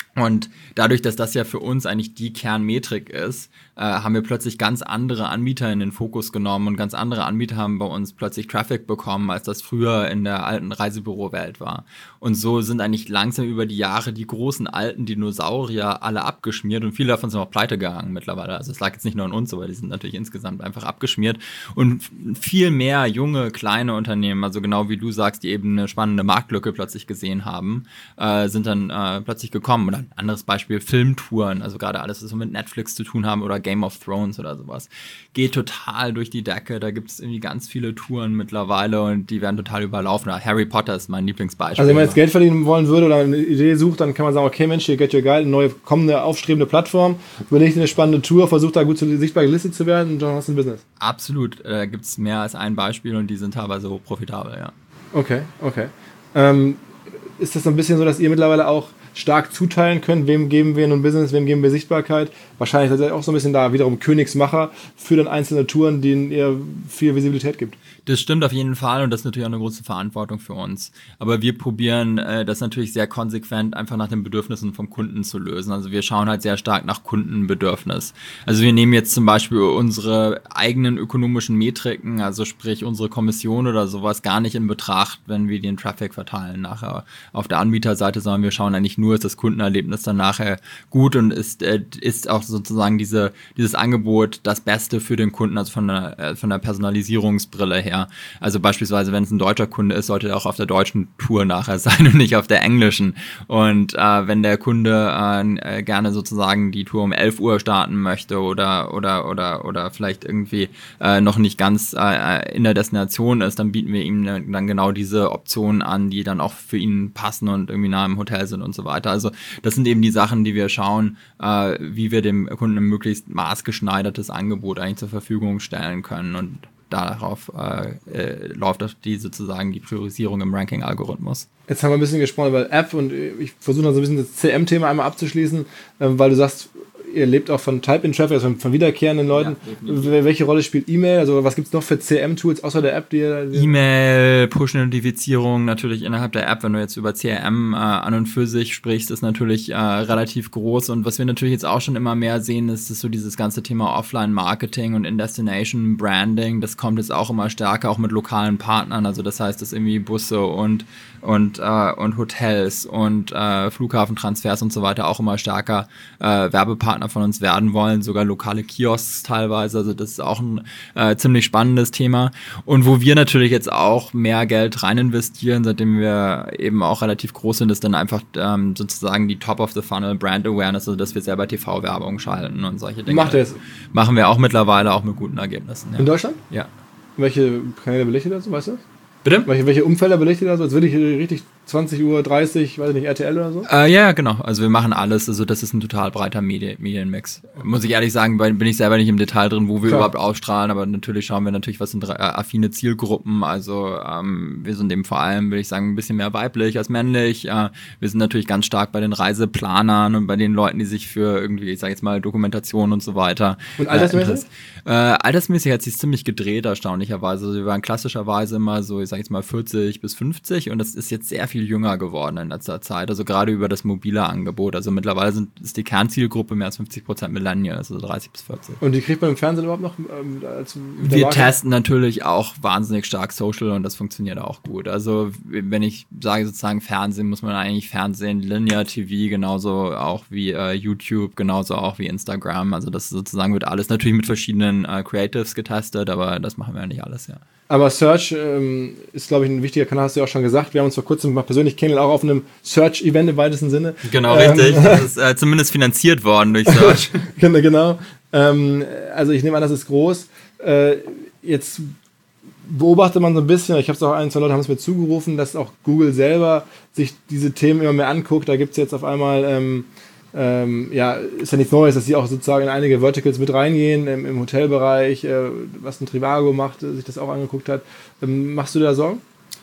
Und dadurch, dass das ja für uns eigentlich die Kernmetrik ist, äh, haben wir plötzlich ganz andere Anbieter in den Fokus genommen und ganz andere Anbieter haben bei uns plötzlich Traffic bekommen, als das früher in der alten Reisebürowelt war. Und so sind eigentlich langsam über die Jahre die großen alten Dinosaurier alle abgeschmiert und viele davon sind auch pleite gegangen mittlerweile. Also es lag jetzt nicht nur an uns, aber die sind natürlich insgesamt einfach abgeschmiert. Und viel mehr junge, kleine Unternehmen, also genau wie du sagst, die eben eine spannende Marktlücke plötzlich gesehen haben, äh, sind dann äh, plötzlich gekommen. Oder ein anderes Beispiel, Filmtouren, also gerade alles, was so mit Netflix zu tun haben oder Game of Thrones oder sowas, geht total durch die Decke. Da gibt es irgendwie ganz viele Touren mittlerweile und die werden total überlaufen. Harry Potter ist mein Lieblingsbeispiel. Also wenn man jetzt Geld verdienen wollen würde oder eine Idee sucht, dann kann man sagen, okay Mensch, hier Get Your Guide, eine neue kommende, aufstrebende Plattform, überlegt eine spannende Tour, versucht da gut sichtbar gelistet zu werden und dann hast du ein Business. Absolut, da äh, gibt es mehr als ein Beispiel und die sind teilweise hoch profitabel, ja. Okay, okay. Ähm, ist das so ein bisschen so, dass ihr mittlerweile auch stark zuteilen könnt, wem geben wir nun Business, wem geben wir Sichtbarkeit? Wahrscheinlich seid ihr auch so ein bisschen da wiederum Königsmacher für dann einzelne Touren, denen ihr viel Visibilität gibt. Das stimmt auf jeden Fall und das ist natürlich auch eine große Verantwortung für uns. Aber wir probieren äh, das natürlich sehr konsequent einfach nach den Bedürfnissen vom Kunden zu lösen. Also wir schauen halt sehr stark nach Kundenbedürfnis. Also wir nehmen jetzt zum Beispiel unsere eigenen ökonomischen Metriken, also sprich unsere Kommission oder sowas, gar nicht in Betracht, wenn wir den Traffic verteilen nachher auf der Anbieterseite, sondern wir schauen eigentlich nur, ist das Kundenerlebnis dann nachher gut und ist, äh, ist auch sozusagen diese, dieses Angebot das Beste für den Kunden, also von der, äh, von der Personalisierungsbrille her. Also beispielsweise, wenn es ein deutscher Kunde ist, sollte er auch auf der deutschen Tour nachher sein und nicht auf der englischen. Und äh, wenn der Kunde äh, gerne sozusagen die Tour um elf Uhr starten möchte oder oder oder oder vielleicht irgendwie äh, noch nicht ganz äh, in der Destination ist, dann bieten wir ihm dann genau diese Optionen an, die dann auch für ihn passen und irgendwie nah im Hotel sind und so weiter. Also das sind eben die Sachen, die wir schauen, äh, wie wir dem Kunden ein möglichst maßgeschneidertes Angebot eigentlich zur Verfügung stellen können und darauf äh, äh, läuft auch die sozusagen die Priorisierung im Ranking-Algorithmus. Jetzt haben wir ein bisschen gesprochen über App und ich versuche noch so ein bisschen das C M-Thema einmal abzuschließen, ähm, weil du sagst, ihr lebt auch von Type-in-Traffic, also von, von wiederkehrenden Leuten. Ja, welche Rolle spielt E-Mail? Also was gibt es noch für C M-Tools außer der App? Die, die E-Mail, Push-Notifizierung natürlich innerhalb der App, wenn du jetzt über C R M äh, an und für sich sprichst, ist natürlich äh, relativ groß. Und was wir natürlich jetzt auch schon immer mehr sehen, ist, ist so dieses ganze Thema Offline-Marketing und In-Destination-Branding. Das kommt jetzt auch immer stärker, auch mit lokalen Partnern. Also das heißt, dass irgendwie Busse und und äh, und Hotels und äh, Flughafentransfers und so weiter auch immer stärker äh, Werbepartner von uns werden wollen, sogar lokale Kiosks teilweise, also das ist auch ein äh, ziemlich spannendes Thema und wo wir natürlich jetzt auch mehr Geld rein investieren, seitdem wir eben auch relativ groß sind, ist dann einfach ähm, sozusagen die Top-of-the-Funnel Brand Awareness, also dass wir selber T V-Werbung schalten und solche Dinge. Macht ihr es? Machen wir auch mittlerweile, auch mit guten Ergebnissen. Ja. In Deutschland? Ja. Welche Kanäle belichtet das, weißt du? Bitte? Welche, welche Umfelder belichtet das? Als würde ich richtig zwanzig Uhr dreißig, weiß ich nicht, R T L oder so? Äh, ja, genau. Also wir machen alles. Also das ist ein total breiter Medi- Medienmix. Muss ich ehrlich sagen, bin ich selber nicht im Detail drin, wo wir Klar. überhaupt ausstrahlen, aber natürlich schauen wir natürlich, was sind äh, affine Zielgruppen. Also ähm, wir sind eben vor allem, würde ich sagen, ein bisschen mehr weiblich als männlich. Äh, wir sind natürlich ganz stark bei den Reiseplanern und bei den Leuten, die sich für irgendwie, ich sage jetzt mal, Dokumentation und so weiter. Und altersmäßig? Äh, äh, altersmäßig hat sich ziemlich gedreht, erstaunlicherweise. Also wir waren klassischerweise immer so, ich sage jetzt mal vierzig bis fünfzig und das ist jetzt sehr viel jünger geworden in letzter Zeit, also gerade über das mobile Angebot. Also mittlerweile sind, ist die Kernzielgruppe mehr als fünfzig Prozent Millennials, also dreißig bis vierzig. Und die kriegt man im Fernsehen überhaupt noch? Ähm, als Wir Marke? Testen natürlich auch wahnsinnig stark Social und das funktioniert auch gut. Also wenn ich sage sozusagen Fernsehen, muss man eigentlich Fernsehen, Linear T V, genauso auch wie äh, YouTube, genauso auch wie Instagram. Also das sozusagen wird alles natürlich mit verschiedenen äh, Creatives getestet, aber das machen wir ja nicht alles, ja. Aber Search ähm, ist, glaube ich, ein wichtiger Kanal, hast du ja auch schon gesagt. Wir haben uns vor kurzem mal persönlich kennengelernt, auch auf einem Search-Event im weitesten Sinne. Genau, ähm, richtig. Das ist äh, zumindest finanziert worden durch Search. genau, genau. Ähm, also ich nehme an, das ist groß. Äh, jetzt beobachtet man so ein bisschen, ich habe es auch ein, zwei Leute haben es mir zugerufen, dass auch Google selber sich diese Themen immer mehr anguckt. Da gibt es jetzt auf einmal... Ähm, Ähm, ja, ist ja nichts Neues, dass sie auch sozusagen in einige Verticals mit reingehen, im, im Hotelbereich, äh, was ein Trivago macht, äh, sich das auch angeguckt hat. Ähm, machst du dir da Sorgen?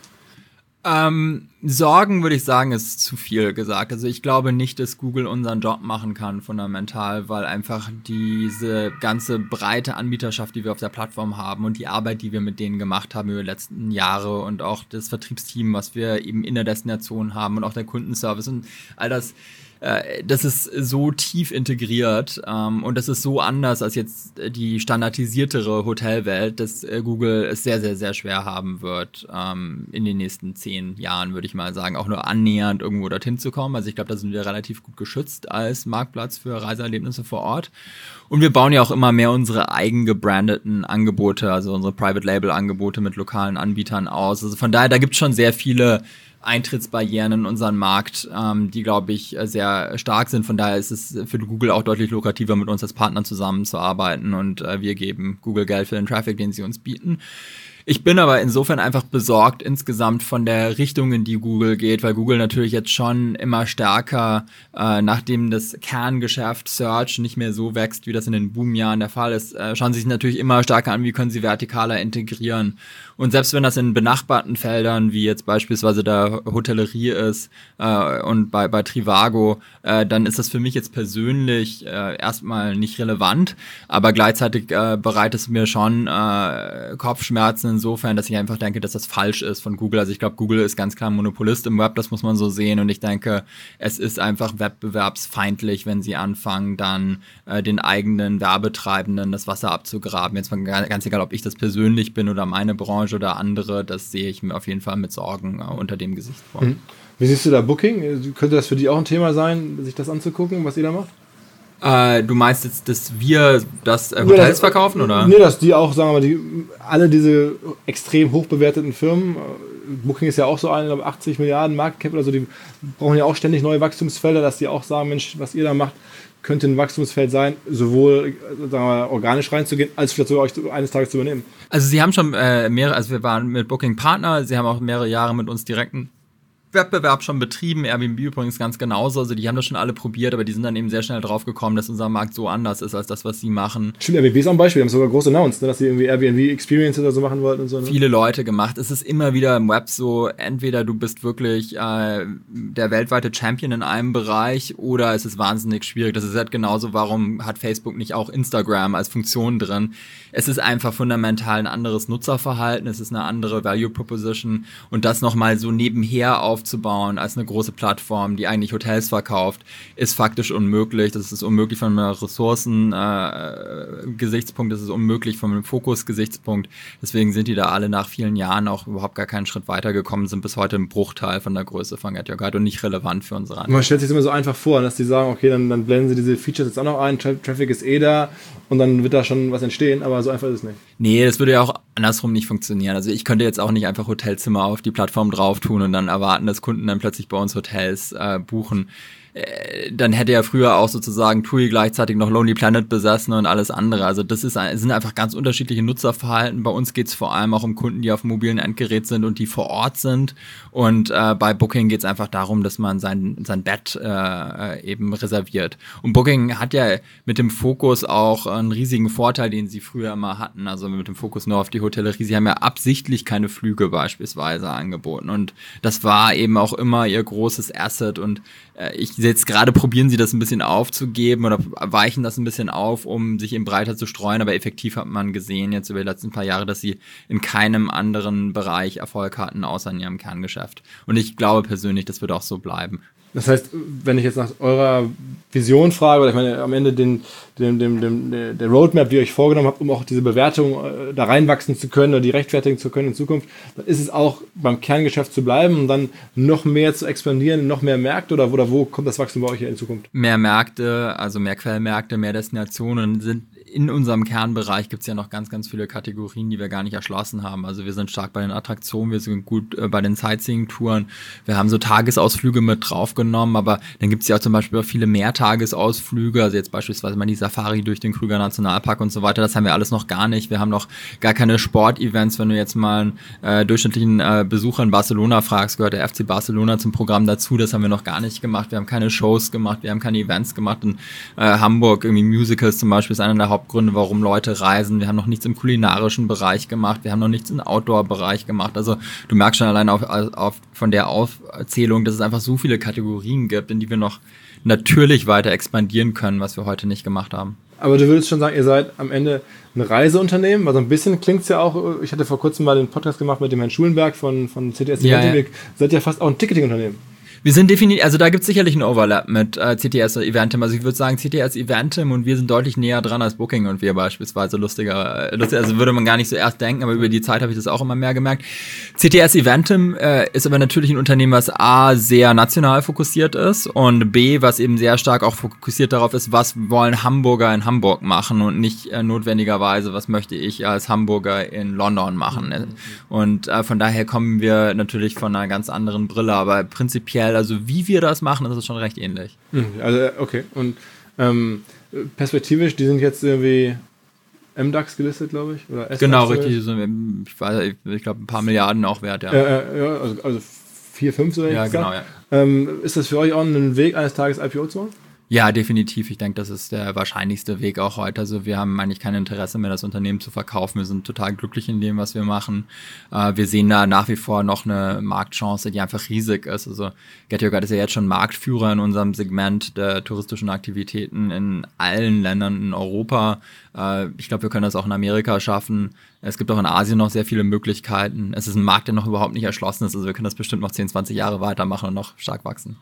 Ähm, Sorgen würde ich sagen, ist zu viel gesagt. Also ich glaube nicht, dass Google unseren Job machen kann, fundamental, weil einfach diese ganze breite Anbieterschaft, die wir auf der Plattform haben und die Arbeit, die wir mit denen gemacht haben über die letzten Jahre und auch das Vertriebsteam, was wir eben in der Destination haben und auch der Kundenservice und all das, äh, das ist so tief integriert ähm, und das ist so anders als jetzt die standardisiertere Hotelwelt, dass äh, Google es sehr, sehr, sehr schwer haben wird, ähm, in den nächsten zehn Jahren, würde ich mal sagen, auch nur annähernd irgendwo dorthin zu kommen. Also ich glaube, da sind wir relativ gut geschützt als Marktplatz für Reiseerlebnisse vor Ort. Und wir bauen ja auch immer mehr unsere eigen gebrandeten Angebote, also unsere Private-Label-Angebote mit lokalen Anbietern aus. Also von daher, da gibt es schon sehr viele Eintrittsbarrieren in unseren Markt, ähm, die, glaube ich, sehr stark sind. Von daher ist es für Google auch deutlich lukrativer, mit uns als Partner zusammenzuarbeiten und äh, wir geben Google Geld für den Traffic, den sie uns bieten. Ich bin aber insofern einfach besorgt insgesamt von der Richtung, in die Google geht, weil Google natürlich jetzt schon immer stärker, äh, nachdem das Kerngeschäft Search nicht mehr so wächst, wie das in den Boomjahren der Fall ist, äh, schauen sie sich natürlich immer stärker an, wie können sie vertikaler integrieren. Und selbst wenn das in benachbarten Feldern, wie jetzt beispielsweise der Hotellerie ist äh, und bei, bei Trivago, äh, dann ist das für mich jetzt persönlich äh, erstmal nicht relevant, aber gleichzeitig äh, bereitet es mir schon äh, Kopfschmerzen insofern, dass ich einfach denke, dass das falsch ist von Google. Also ich glaube, Google ist ganz klar ein Monopolist im Web, das muss man so sehen und ich denke, es ist einfach wettbewerbsfeindlich, wenn sie anfangen, dann äh, den eigenen Werbetreibenden das Wasser abzugraben. Jetzt mal ganz egal, ob ich das persönlich bin oder meine Branche oder andere, das sehe ich mir auf jeden Fall mit Sorgen äh, unter dem Gesichtspunkt. Mhm. Wie siehst du da Booking? Könnte das für dich auch ein Thema sein, sich das anzugucken, was ihr da macht? Äh, du meinst jetzt, dass wir das äh, Hotels ja, das, verkaufen, oder? Nee, dass die auch, sagen wir mal, die, alle diese extrem hoch bewerteten Firmen, Booking ist ja auch so eine, glaube achtzig Milliarden Market Cap oder so, die brauchen ja auch ständig neue Wachstumsfelder, dass die auch sagen, Mensch, was ihr da macht, könnte ein Wachstumsfeld sein, sowohl sagen wir mal, organisch reinzugehen, als vielleicht sogar euch eines Tages zu übernehmen. Also sie haben schon äh, mehrere, also wir waren mit Booking Partner, sie haben auch mehrere Jahre mit uns direkten Wettbewerb schon betrieben, Airbnb übrigens ganz genauso, also die haben das schon alle probiert, aber die sind dann eben sehr schnell drauf gekommen, dass unser Markt so anders ist, als das, was sie machen. Stimmt, Airbnb ist auch ein Beispiel, die haben sogar groß announced, ne, dass sie irgendwie Airbnb Experience oder so machen wollten und so. Ne? Viele Leute gemacht. Es ist immer wieder im Web so, entweder du bist wirklich äh, der weltweite Champion in einem Bereich oder es ist wahnsinnig schwierig. Das ist halt genauso, warum hat Facebook nicht auch Instagram als Funktion drin? Es ist einfach fundamental ein anderes Nutzerverhalten, es ist eine andere Value Proposition und das nochmal so nebenher aufzubauen als eine große Plattform, die eigentlich Hotels verkauft, ist faktisch unmöglich. Das ist unmöglich von einem Ressourcen-Gesichtspunkt, äh, das ist unmöglich von einem Fokus-Gesichtspunkt. Deswegen sind die da alle nach vielen Jahren auch überhaupt gar keinen Schritt weitergekommen, sind bis heute ein Bruchteil von der Größe von Get Your Guide und nicht relevant für unsere Anwendung. Man stellt sich das immer so einfach vor, dass die sagen, okay, dann, dann blenden sie diese Features jetzt auch noch ein, Tra- Traffic ist eh da und dann wird da schon was entstehen, aber so einfach ist es nicht. Nee, das würde ja auch andersrum nicht funktionieren. Also ich könnte jetzt auch nicht einfach Hotelzimmer auf die Plattform drauf tun und dann erwarten, dass Kunden dann plötzlich bei uns Hotels äh, buchen. Äh, dann hätte ja früher auch sozusagen TUI gleichzeitig noch Lonely Planet besessen und alles andere. Also das ist ein, sind einfach ganz unterschiedliche Nutzerverhalten. Bei uns geht es vor allem auch um Kunden, die auf dem mobilen Endgerät sind und die vor Ort sind. Und äh, bei Booking geht es einfach darum, dass man sein, sein Bett äh, eben reserviert. Und Booking hat ja mit dem Fokus auch einen riesigen Vorteil, den sie früher immer hatten. Also mit dem Fokus nur auf die Hotellerie. Sie haben ja absichtlich keine Flüge beispielsweise angeboten. Und das war eben auch immer ihr großes Asset. Und äh, ich jetzt gerade probieren sie das ein bisschen aufzugeben oder weichen das ein bisschen auf, um sich eben breiter zu streuen. Aber effektiv hat man gesehen jetzt über die letzten paar Jahre, dass sie in keinem anderen Bereich Erfolg hatten, außer in ihrem Kerngeschäft. Und ich glaube persönlich, das wird auch so bleiben. Das heißt, wenn ich jetzt nach eurer Vision frage, oder ich meine, am Ende den, den, den, den, der Roadmap, die ihr euch vorgenommen habt, um auch diese Bewertung äh, da reinwachsen zu können oder die rechtfertigen zu können in Zukunft, dann ist es auch beim Kerngeschäft zu bleiben und dann noch mehr zu expandieren, noch mehr Märkte oder, oder wo kommt das Wachstum bei euch hier in Zukunft? Mehr Märkte, also mehr Quellmärkte, mehr Destinationen sind. In unserem Kernbereich gibt es ja noch ganz, ganz viele Kategorien, die wir gar nicht erschlossen haben. Also wir sind stark bei den Attraktionen, wir sind gut äh, bei den Sightseeing-Touren. Wir haben so Tagesausflüge mit draufgenommen, aber dann gibt es ja auch zum Beispiel auch viele Mehrtagesausflüge, also jetzt beispielsweise mal die Safari durch den Krüger Nationalpark und so weiter. Das haben wir alles noch gar nicht. Wir haben noch gar keine Sportevents. Wenn du jetzt mal einen äh, durchschnittlichen äh, Besucher in Barcelona fragst, gehört der F C Barcelona zum Programm dazu. Das haben wir noch gar nicht gemacht. Wir haben keine Shows gemacht, wir haben keine Events gemacht. In äh, Hamburg irgendwie Musicals zum Beispiel ist einer der Hauptgründe, warum Leute reisen. Wir haben noch nichts im kulinarischen Bereich gemacht. Wir haben noch nichts im Outdoor-Bereich gemacht. Also du merkst schon allein auf, auf, von der Aufzählung, dass es einfach so viele Kategorien gibt, in die wir noch natürlich weiter expandieren können, was wir heute nicht gemacht haben. Aber du würdest schon sagen, ihr seid am Ende ein Reiseunternehmen, weil so ein bisschen klingt es ja auch, ich hatte vor kurzem mal den Podcast gemacht mit dem Herrn Schulenberg von, von C T S ja, Event ja. Seid ja fast auch ein Ticketing-Unternehmen. Wir sind definitiv, also da gibt es sicherlich einen Overlap mit äh, C T S und Eventim. Also ich würde sagen, C T S, Eventim und wir sind deutlich näher dran als Booking und wir beispielsweise. Lustiger, äh, lustig, also würde man gar nicht so erst denken, aber über die Zeit habe ich das auch immer mehr gemerkt. C T S Eventim äh, ist aber natürlich ein Unternehmen, was A, sehr national fokussiert ist und B, was eben sehr stark auch fokussiert darauf ist, was wollen Hamburger in Hamburg machen und nicht äh, notwendigerweise, was möchte ich als Hamburger in London machen. Mhm. Und äh, von daher kommen wir natürlich von einer ganz anderen Brille, aber prinzipiell, also wie wir das machen, das ist schon recht ähnlich. Also okay, und ähm, perspektivisch, die sind jetzt irgendwie M DAX gelistet, glaube ich? Oder S DAX genau, richtig, so, ich, weiß, ich glaube ein paar Milliarden auch wert, ja. Äh, ja also, also vier, fünf so. Ja, genau, ja. Ähm, ist das für euch auch ein Weg, eines Tages I P O zu machen? Ja, definitiv. Ich denke, das ist der wahrscheinlichste Weg auch heute. Also wir haben eigentlich kein Interesse mehr, das Unternehmen zu verkaufen. Wir sind total glücklich in dem, was wir machen. Äh, wir sehen da nach wie vor noch eine Marktchance, die einfach riesig ist. Also Get Your Guide ist ja jetzt schon Marktführer in unserem Segment der touristischen Aktivitäten in allen Ländern in Europa. Äh, ich glaube, wir können das auch in Amerika schaffen. Es gibt auch in Asien noch sehr viele Möglichkeiten. Es ist ein Markt, der noch überhaupt nicht erschlossen ist. Also wir können das bestimmt noch zehn, zwanzig Jahre weitermachen und noch stark wachsen.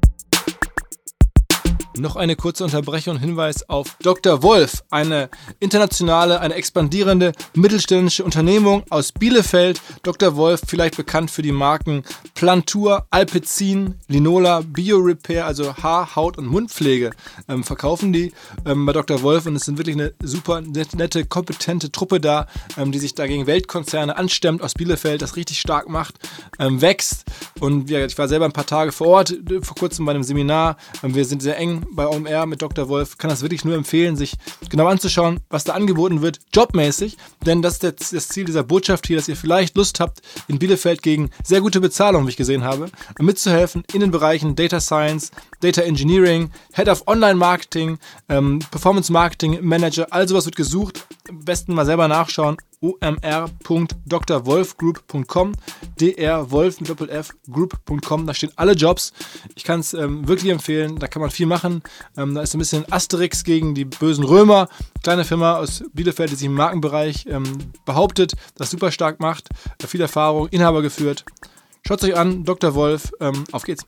Noch eine kurze Unterbrechung und Hinweis auf Doktor Wolf, eine internationale, eine expandierende mittelständische Unternehmung aus Bielefeld. Doktor Wolf, vielleicht bekannt für die Marken Plantur, Alpecin, Linola, BioRepair, also Haar-, Haut- und Mundpflege, ähm, verkaufen die ähm, bei Doktor Wolf und es sind wirklich eine super nette, kompetente Truppe da, ähm, die sich dagegen Weltkonzerne anstemmt aus Bielefeld, das richtig stark macht, ähm, wächst und ja, ich war selber ein paar Tage vor Ort, vor kurzem bei einem Seminar, ähm, wir sind sehr eng bei O M R mit Doktor Wolf, kann das wirklich nur empfehlen, sich genau anzuschauen, was da angeboten wird, jobmäßig, denn das ist das, das Ziel dieser Botschaft hier, dass ihr vielleicht Lust habt, in Bielefeld gegen sehr gute Bezahlung, wie ich gesehen habe, mitzuhelfen in den Bereichen Data Science, Data Engineering, Head of Online Marketing, ähm, Performance Marketing Manager, all sowas wird gesucht, am besten mal selber nachschauen, o m r punkt d r wolf group punkt com, drwolf mit Doppel-F, group punkt com, da stehen alle Jobs. Ich kann es ähm, wirklich empfehlen, da kann man viel machen. Ähm, da ist ein bisschen Asterix gegen die bösen Römer, kleine Firma aus Bielefeld, die sich im Markenbereich ähm, behauptet, das super stark macht, äh, viel Erfahrung, Inhaber geführt. Schaut es euch an, Doktor Wolf, ähm, auf geht's.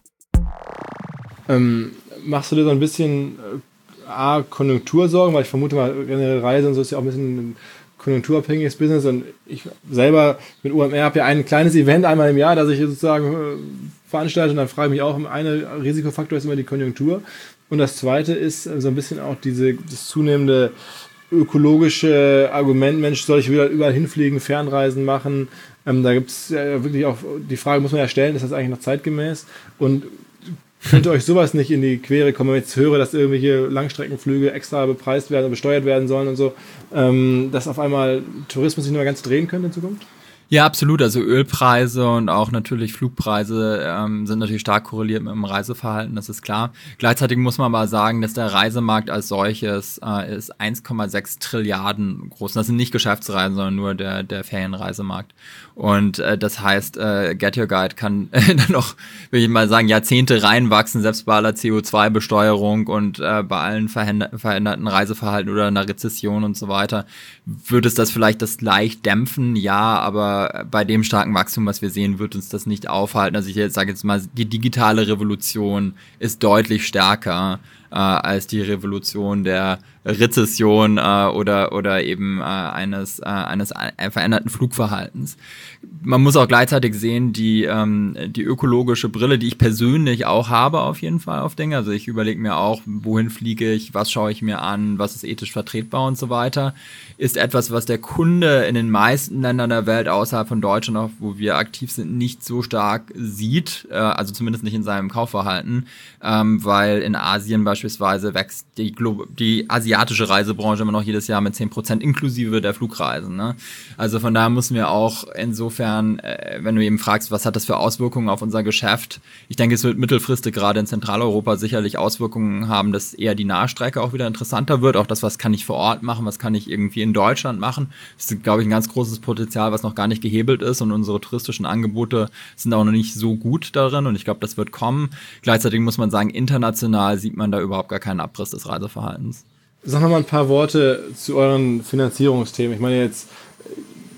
Ähm, machst du dir so ein bisschen äh, A, Konjunktursorgen, weil ich vermute mal, generell Reise und so ist ja auch ein bisschen ein konjunkturabhängiges Business und ich selber mit O M R habe ja ein kleines Event einmal im Jahr, das ich sozusagen äh, veranstalte und dann frage ich mich auch, ein Risikofaktor ist immer die Konjunktur und das zweite ist äh, so ein bisschen auch diese, das zunehmende ökologische Argument, Mensch, soll ich wieder überall hinfliegen, Fernreisen machen, ähm, da gibt es ja wirklich auch, die Frage muss man ja stellen, ist das eigentlich noch zeitgemäß und könnte euch sowas nicht in die Quere kommen, wenn ich jetzt höre, dass irgendwelche Langstreckenflüge extra bepreist werden und besteuert werden sollen und so, ähm, dass auf einmal Tourismus sich nur ganz drehen könnte in Zukunft? Ja, absolut. Also Ölpreise und auch natürlich Flugpreise ähm, sind natürlich stark korreliert mit dem Reiseverhalten, das ist klar. Gleichzeitig muss man aber sagen, dass der Reisemarkt als solches äh, ist eins Komma sechs Trilliarden groß. Das sind nicht Geschäftsreisen, sondern nur der, der Ferienreisemarkt. Und äh, das heißt, äh, Get Your Guide kann äh, dann noch, will ich mal sagen, Jahrzehnte reinwachsen, selbst bei aller C O zwei Besteuerung und äh, bei allen verhänd- veränderten Reiseverhalten oder einer Rezession und so weiter. Würde es das vielleicht das leicht dämpfen? Ja, aber bei dem starken Wachstum, was wir sehen, wird uns das nicht aufhalten. Also ich jetzt sage jetzt mal, die digitale Revolution ist deutlich stärker äh, als die Revolution der Rezession äh, oder oder eben äh, eines äh, eines äh, veränderten Flugverhaltens. Man muss auch gleichzeitig sehen, die ähm, die ökologische Brille, die ich persönlich auch habe auf jeden Fall auf Dinge. Also ich überlege mir auch, wohin fliege ich, was schaue ich mir an, was ist ethisch vertretbar und so weiter, ist etwas, was der Kunde in den meisten Ländern der Welt außerhalb von Deutschland, auch wo wir aktiv sind, nicht so stark sieht, äh, also zumindest nicht in seinem Kaufverhalten, ähm, weil in Asien beispielsweise wächst die, Glo- die asiatische asiatische Reisebranche immer noch jedes Jahr mit zehn Prozent inklusive der Flugreisen. Ne? Also von daher müssen wir auch insofern, äh, wenn du eben fragst, was hat das für Auswirkungen auf unser Geschäft, ich denke, es wird mittelfristig gerade in Zentraleuropa sicherlich Auswirkungen haben, dass eher die Nahstrecke auch wieder interessanter wird. Auch das, was kann ich vor Ort machen, was kann ich irgendwie in Deutschland machen. Das ist, glaube ich, ein ganz großes Potenzial, was noch gar nicht gehebelt ist und unsere touristischen Angebote sind auch noch nicht so gut darin und ich glaube, das wird kommen. Gleichzeitig muss man sagen, international sieht man da überhaupt gar keinen Abriss des Reiseverhaltens. Sag noch mal ein paar Worte zu euren Finanzierungsthemen. Ich meine jetzt,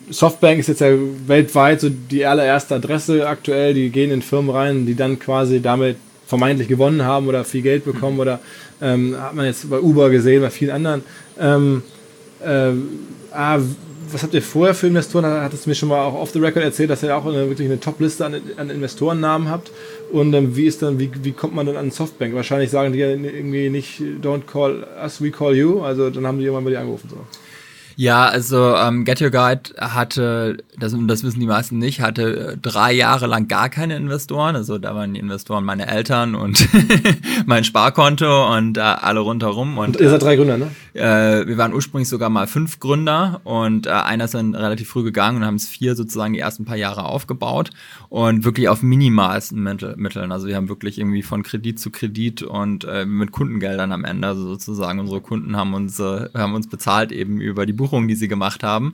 Softbank ist jetzt ja weltweit so die allererste Adresse aktuell, die gehen in Firmen rein, die dann quasi damit vermeintlich gewonnen haben oder viel Geld bekommen mhm. oder ähm, hat man jetzt bei Uber gesehen, bei vielen anderen. Ähm, äh, ah, was habt ihr vorher für Investoren? Da hattest du mir schon mal auch off the record erzählt, dass ihr auch eine, wirklich eine Top-Liste an, an Investorennamen habt. Und ähm, wie ist dann, wie, wie kommt man dann an Softbank? Wahrscheinlich sagen die ja irgendwie nicht, don't call us, we call you. Also dann haben die irgendwann bei dir angerufen. So. Ja, also ähm, Get Your Guide hatte, das, das wissen die meisten nicht, hatte drei Jahre lang gar keine Investoren. Also da waren die Investoren meine Eltern und mein Sparkonto und äh, alle rundherum. Und, und ihr seid drei Gründer, ne? Äh, wir waren ursprünglich sogar mal fünf Gründer und äh, einer ist dann relativ früh gegangen und haben es vier sozusagen die ersten paar Jahre aufgebaut und wirklich auf minimalsten Mitteln. Also wir haben wirklich irgendwie von Kredit zu Kredit und äh, mit Kundengeldern am Ende. Also sozusagen unsere Kunden haben uns, äh, haben uns bezahlt eben über die Buchung, die sie gemacht haben.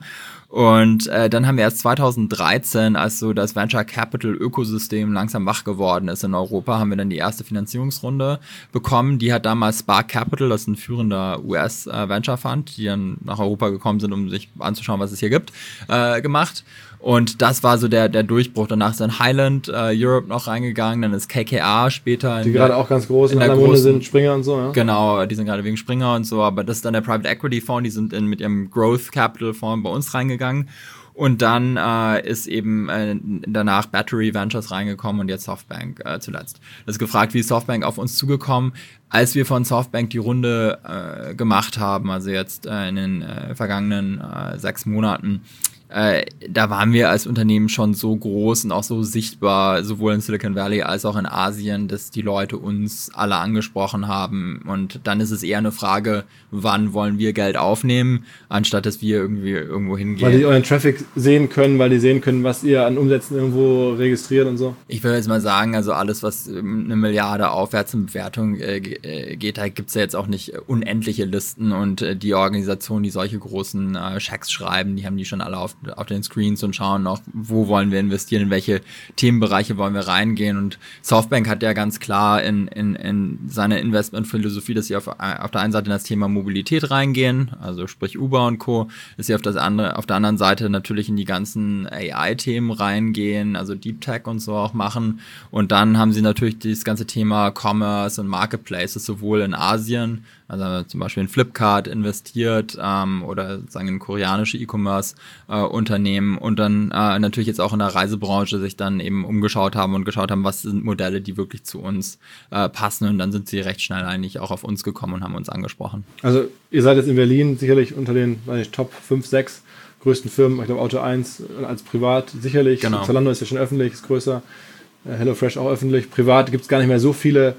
Und äh, dann haben wir erst zwanzig dreizehn, als so das Venture Capital Ökosystem langsam wach geworden ist in Europa, haben wir dann die erste Finanzierungsrunde bekommen. Die hat damals Spark Capital, das ist ein führender U S äh, Venture Fund, die dann nach Europa gekommen sind, um sich anzuschauen, was es hier gibt, äh, gemacht. Und das war so der, der Durchbruch. Danach ist dann Highland äh, Europe noch reingegangen, dann ist K K R später. Die gerade auch ganz groß in, in aller Munde sind, Springer und so, ja? Genau, die sind gerade wegen Springer und so, aber das ist dann der Private Equity Fonds, die sind in, mit ihrem Growth Capital Fonds bei uns reingegangen. Und dann äh, ist eben äh, danach Battery Ventures reingekommen und jetzt Softbank äh, zuletzt. Das ist gefragt, wie ist Softbank auf uns zugekommen? Als wir von Softbank die Runde äh, gemacht haben, also jetzt äh, in den äh, vergangenen äh, sechs Monaten, Äh, da waren wir als Unternehmen schon so groß und auch so sichtbar, sowohl in Silicon Valley als auch in Asien, dass die Leute uns alle angesprochen haben. Und dann ist es eher eine Frage, wann wollen wir Geld aufnehmen, anstatt dass wir irgendwie irgendwo hingehen. Weil die euren Traffic sehen können, weil die sehen können, was ihr an Umsätzen irgendwo registriert und so. Ich würde jetzt mal sagen, also alles, was eine Milliarde aufwärts in Bewertung äh, geht, da gibt es ja jetzt auch nicht unendliche Listen und äh, die Organisationen, die solche großen äh, Schecks schreiben, die haben die schon alle auf auf den Screens und schauen noch, wo wollen wir investieren, in welche Themenbereiche wollen wir reingehen. Und Softbank hat ja ganz klar in, in, in seine Investmentphilosophie, dass sie auf, auf der einen Seite in das Thema Mobilität reingehen, also sprich Uber und Co., dass sie auf, das andere, auf der anderen Seite natürlich in die ganzen A I-Themen reingehen, also Deep Tech und so auch machen. Und dann haben sie natürlich dieses ganze Thema Commerce und Marketplaces, sowohl in Asien, also zum Beispiel in Flipkart investiert ähm, oder sagen in koreanische E-Commerce-Unternehmen äh, und dann äh, natürlich jetzt auch in der Reisebranche sich dann eben umgeschaut haben und geschaut haben, was sind Modelle, die wirklich zu uns äh, passen, und dann sind sie recht schnell eigentlich auch auf uns gekommen und haben uns angesprochen. Also ihr seid jetzt in Berlin sicherlich unter den weiß nicht, Top fünf, sechs größten Firmen, ich glaube Auto eins als privat sicherlich, genau. Zalando ist ja schon öffentlich, ist größer, HelloFresh auch öffentlich, privat gibt es gar nicht mehr so viele,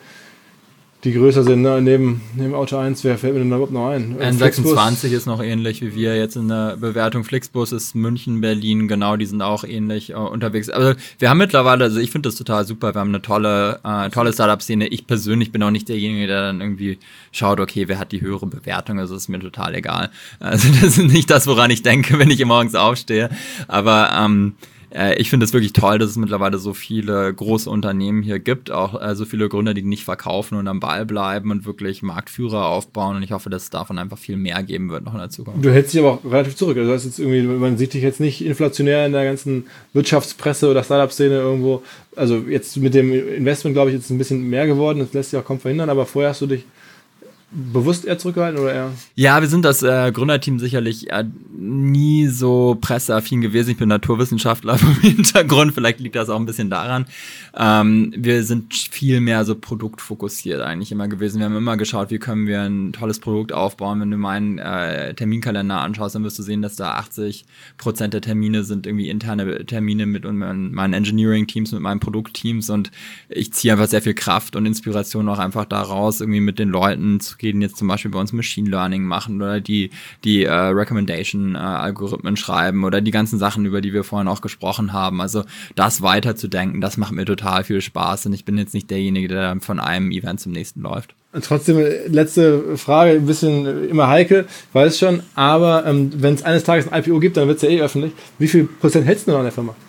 die größer sind, ne? Neben, neben Auto eins, wer fällt mir denn da überhaupt noch ein? N sechsundzwanzig ist noch ähnlich wie wir jetzt in der Bewertung. Flixbus ist München, Berlin, genau, die sind auch ähnlich äh, unterwegs. Also wir haben mittlerweile, also ich finde das total super, wir haben eine tolle, äh, tolle Startup-Szene. Ich persönlich bin auch nicht derjenige, der dann irgendwie schaut, okay, wer hat die höhere Bewertung, also ist mir total egal. Also das ist nicht das, woran ich denke, wenn ich morgens aufstehe, aber ähm, ich finde es wirklich toll, dass es mittlerweile so viele große Unternehmen hier gibt, auch äh, so viele Gründer, die nicht verkaufen und am Ball bleiben und wirklich Marktführer aufbauen, und ich hoffe, dass es davon einfach viel mehr geben wird noch in der Zukunft. Du hältst dich aber auch relativ zurück, also das ist jetzt irgendwie, man sieht dich jetzt nicht inflationär in der ganzen Wirtschaftspresse oder Startup-Szene irgendwo, also jetzt mit dem Investment, glaube ich, ist es ein bisschen mehr geworden, das lässt sich auch kaum verhindern, aber vorher hast du dich bewusst eher zurückgehalten oder eher? Ja, wir sind das äh, Gründerteam sicherlich äh, nie so presseaffin gewesen. Ich bin Naturwissenschaftler vom Hintergrund, vielleicht liegt das auch ein bisschen daran. Ähm, wir sind viel mehr so produktfokussiert eigentlich immer gewesen. Wir haben immer geschaut, wie können wir ein tolles Produkt aufbauen. Wenn du meinen äh, Terminkalender anschaust, dann wirst du sehen, dass da achtzig Prozent der Termine sind irgendwie interne Termine mit meinen Engineering-Teams, mit meinen Produktteams, und ich ziehe einfach sehr viel Kraft und Inspiration auch einfach daraus, irgendwie mit den Leuten zu gehen, jetzt zum Beispiel bei uns Machine Learning machen oder die, die äh, Recommendation-Algorithmen äh, schreiben oder die ganzen Sachen, über die wir vorhin auch gesprochen haben. Also das weiterzudenken, das macht mir total viel Spaß, und ich bin jetzt nicht derjenige, der dann von einem Event zum nächsten läuft. Trotzdem, letzte Frage, ein bisschen immer heikel, weiß schon, aber ähm, wenn es eines Tages ein I P O gibt, dann wird es ja eh öffentlich. Wie viel Prozent hältst du noch an der Firma?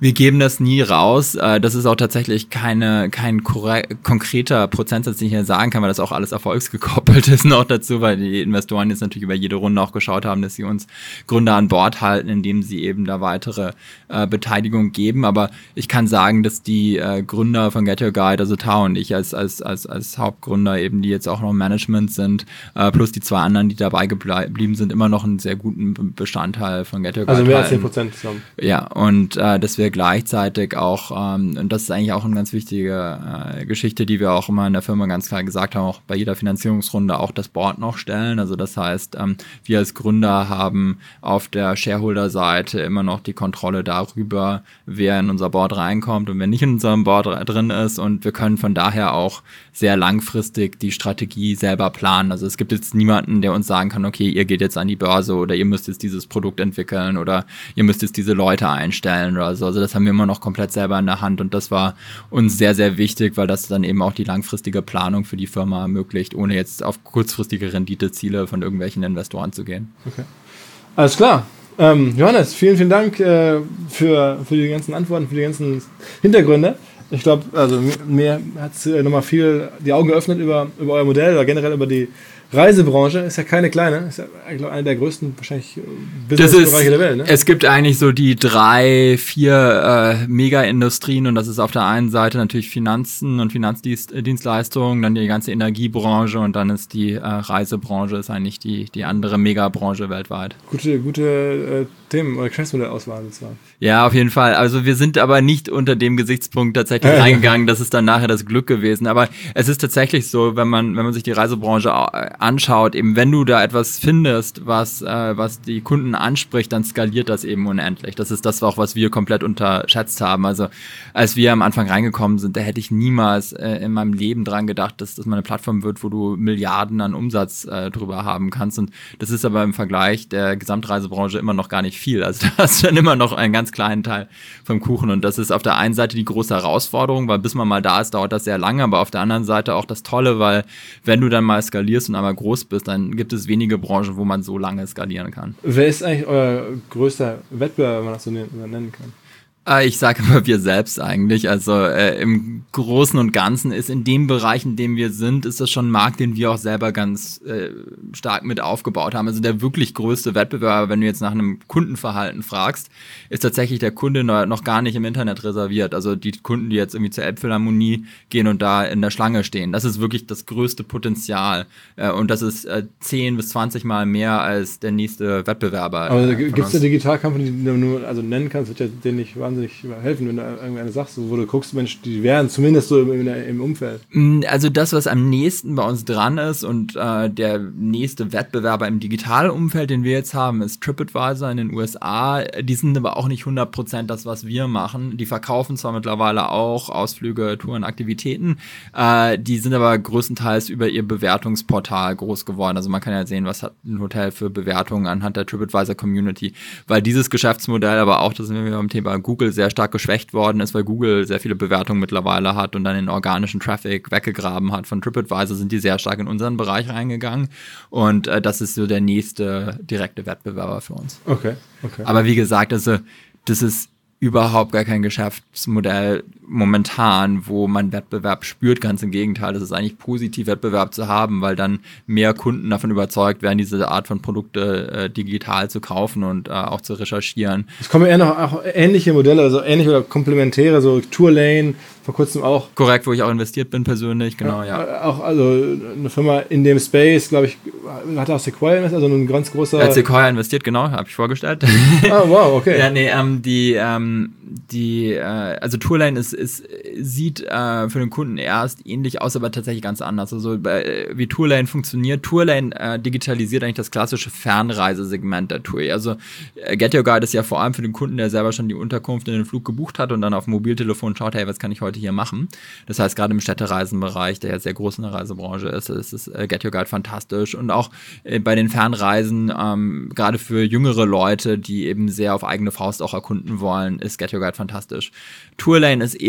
Wir geben das nie raus. Das ist auch tatsächlich keine, kein korre- konkreter Prozentsatz, den ich hier sagen kann, weil das auch alles erfolgsgekoppelt ist noch dazu, weil die Investoren jetzt natürlich über jede Runde auch geschaut haben, dass sie uns Gründer an Bord halten, indem sie eben da weitere äh, Beteiligung geben. Aber ich kann sagen, dass die äh, Gründer von Get Your Guide, also Tao und ich als, als, als, als Hauptgründer eben, die jetzt auch noch im Management sind, äh, plus die zwei anderen, die dabei geblieben sind, immer noch einen sehr guten Bestandteil von Get Your Guide. Also mehr als zehn Prozent zusammen. Ja, und äh, dass wir gleichzeitig auch, ähm, und das ist eigentlich auch eine ganz wichtige äh, Geschichte, die wir auch immer in der Firma ganz klar gesagt haben, auch bei jeder Finanzierungsrunde auch das Board noch stellen. Also das heißt, ähm, wir als Gründer haben auf der Shareholder-Seite immer noch die Kontrolle darüber, wer in unser Board reinkommt und wer nicht in unserem Board drin ist, und wir können von daher auch sehr langfristig die Strategie selber planen. Also es gibt jetzt niemanden, der uns sagen kann, okay, ihr geht jetzt an die Börse oder ihr müsst jetzt dieses Produkt entwickeln oder ihr müsst jetzt diese Leute einstellen oder so. Also das haben wir immer noch komplett selber in der Hand, und das war uns sehr, sehr wichtig, weil das dann eben auch die langfristige Planung für die Firma ermöglicht, ohne jetzt auf kurzfristige Renditeziele von irgendwelchen Investoren zu gehen. Okay. Alles klar. Ähm, Johannes, vielen, vielen Dank äh, für, für die ganzen Antworten, für die ganzen Hintergründe. Ich glaube, also mir hat es äh, nochmal viel die Augen geöffnet über, über euer Modell oder generell über die Reisebranche. Ist ja keine kleine, ist ja, ich glaube, eine der größten wahrscheinlich Businessbereiche der Welt. Ne? Es gibt eigentlich so die drei, vier äh, Mega-Industrien, und das ist auf der einen Seite natürlich Finanzen und Finanzdienstleistungen, dann die ganze Energiebranche, und dann ist die äh, Reisebranche ist eigentlich die, die andere Megabranche weltweit. Gute, gute äh, Themen- oder Geschäftsmodellauswahl sozusagen. Ja, auf jeden Fall. Also wir sind aber nicht unter dem Gesichtspunkt tatsächlich reingegangen. Das ist dann nachher das Glück gewesen. Aber es ist tatsächlich so, wenn man, wenn man sich die Reisebranche anschaut, eben wenn du da etwas findest, was, äh, was die Kunden anspricht, dann skaliert das eben unendlich. Das ist das auch, was wir komplett unterschätzt haben. Also als wir am Anfang reingekommen sind, da hätte ich niemals äh, in meinem Leben dran gedacht, dass das mal eine Plattform wird, wo du Milliarden an Umsatz äh, drüber haben kannst. Und das ist aber im Vergleich der Gesamtreisebranche immer noch gar nicht viel. Also da hast du dann immer noch einen ganz kleinen Teil vom Kuchen. Und das ist auf der einen Seite die große Herausforderung, weil bis man mal da ist, dauert das sehr lange. Aber auf der anderen Seite auch das Tolle, weil wenn du dann mal skalierst und einmal groß bist, dann gibt es wenige Branchen, wo man so lange skalieren kann. Wer ist eigentlich euer größter Wettbewerber, wenn man das so nennen kann? Ich sage immer wir selbst eigentlich. Also äh, im Großen und Ganzen ist in dem Bereich, in dem wir sind, ist das schon ein Markt, den wir auch selber ganz äh, stark mit aufgebaut haben. Also der wirklich größte Wettbewerber, wenn du jetzt nach einem Kundenverhalten fragst, ist tatsächlich der Kunde noch gar nicht im Internet reserviert. Also die Kunden, die jetzt irgendwie zur Elbphilharmonie gehen und da in der Schlange stehen. Das ist wirklich das größte Potenzial. Äh, und das ist äh, zehn bis zwanzig Mal mehr als der nächste Wettbewerber. Aber äh, gibt es eine Digital-Company, die du nur also nennen kannst, wird ja den nicht wahnsinnig helfen, wenn du irgendeine sagst, wo du guckst, Mensch, die wären zumindest so im, im Umfeld. Also das, was am nächsten bei uns dran ist, und äh, der nächste Wettbewerber im digitalen Umfeld, den wir jetzt haben, ist TripAdvisor in den U S A. Die sind aber auch nicht hundert Prozent das, was wir machen. Die verkaufen zwar mittlerweile auch Ausflüge, Touren, Aktivitäten, äh, die sind aber größtenteils über ihr Bewertungsportal groß geworden. Also man kann ja sehen, was hat ein Hotel für Bewertungen anhand der TripAdvisor-Community, weil dieses Geschäftsmodell aber auch, das sind wir beim Thema Google, sehr stark geschwächt worden ist, weil Google sehr viele Bewertungen mittlerweile hat und dann den organischen Traffic weggegraben hat von TripAdvisor, sind die sehr stark in unseren Bereich reingegangen, und äh, das ist so der nächste direkte Wettbewerber für uns. Okay, okay. Aber wie gesagt, also das ist überhaupt gar kein Geschäftsmodell momentan, wo man Wettbewerb spürt. Ganz im Gegenteil, es ist eigentlich positiv, Wettbewerb zu haben, weil dann mehr Kunden davon überzeugt werden, diese Art von Produkte äh, digital zu kaufen und äh, auch zu recherchieren. Es kommen eher noch auch ähnliche Modelle, also ähnlich oder komplementäre, so Tourlane, vor kurzem auch. Korrekt, wo ich auch investiert bin persönlich, genau, ja. ja. Auch also eine Firma in dem Space, glaube ich, hat auch Sequoia investiert, also ein ganz großer... Ja, Sequoia investiert, genau, habe ich vorgestellt. Ah, wow, okay. Ja, nee, ähm, die, ähm, die, äh, also Tourlane ist, ist, sieht äh, für den Kunden erst ähnlich aus, aber tatsächlich ganz anders. Also äh, wie Tourlane funktioniert, Tourlane äh, digitalisiert eigentlich das klassische Fernreisesegment der Tour. Also äh, Get Your Guide ist ja vor allem für den Kunden, der selber schon die Unterkunft in den Flug gebucht hat und dann auf dem Mobiltelefon schaut, hey, was kann ich heute hier machen? Das heißt, gerade im Städtereisenbereich, der ja sehr groß in der Reisebranche ist, ist, ist äh, Get Your Guide fantastisch, und auch äh, bei den Fernreisen, ähm, gerade für jüngere Leute, die eben sehr auf eigene Faust auch erkunden wollen, ist Get Your Guide fantastisch. Tourlane ist eher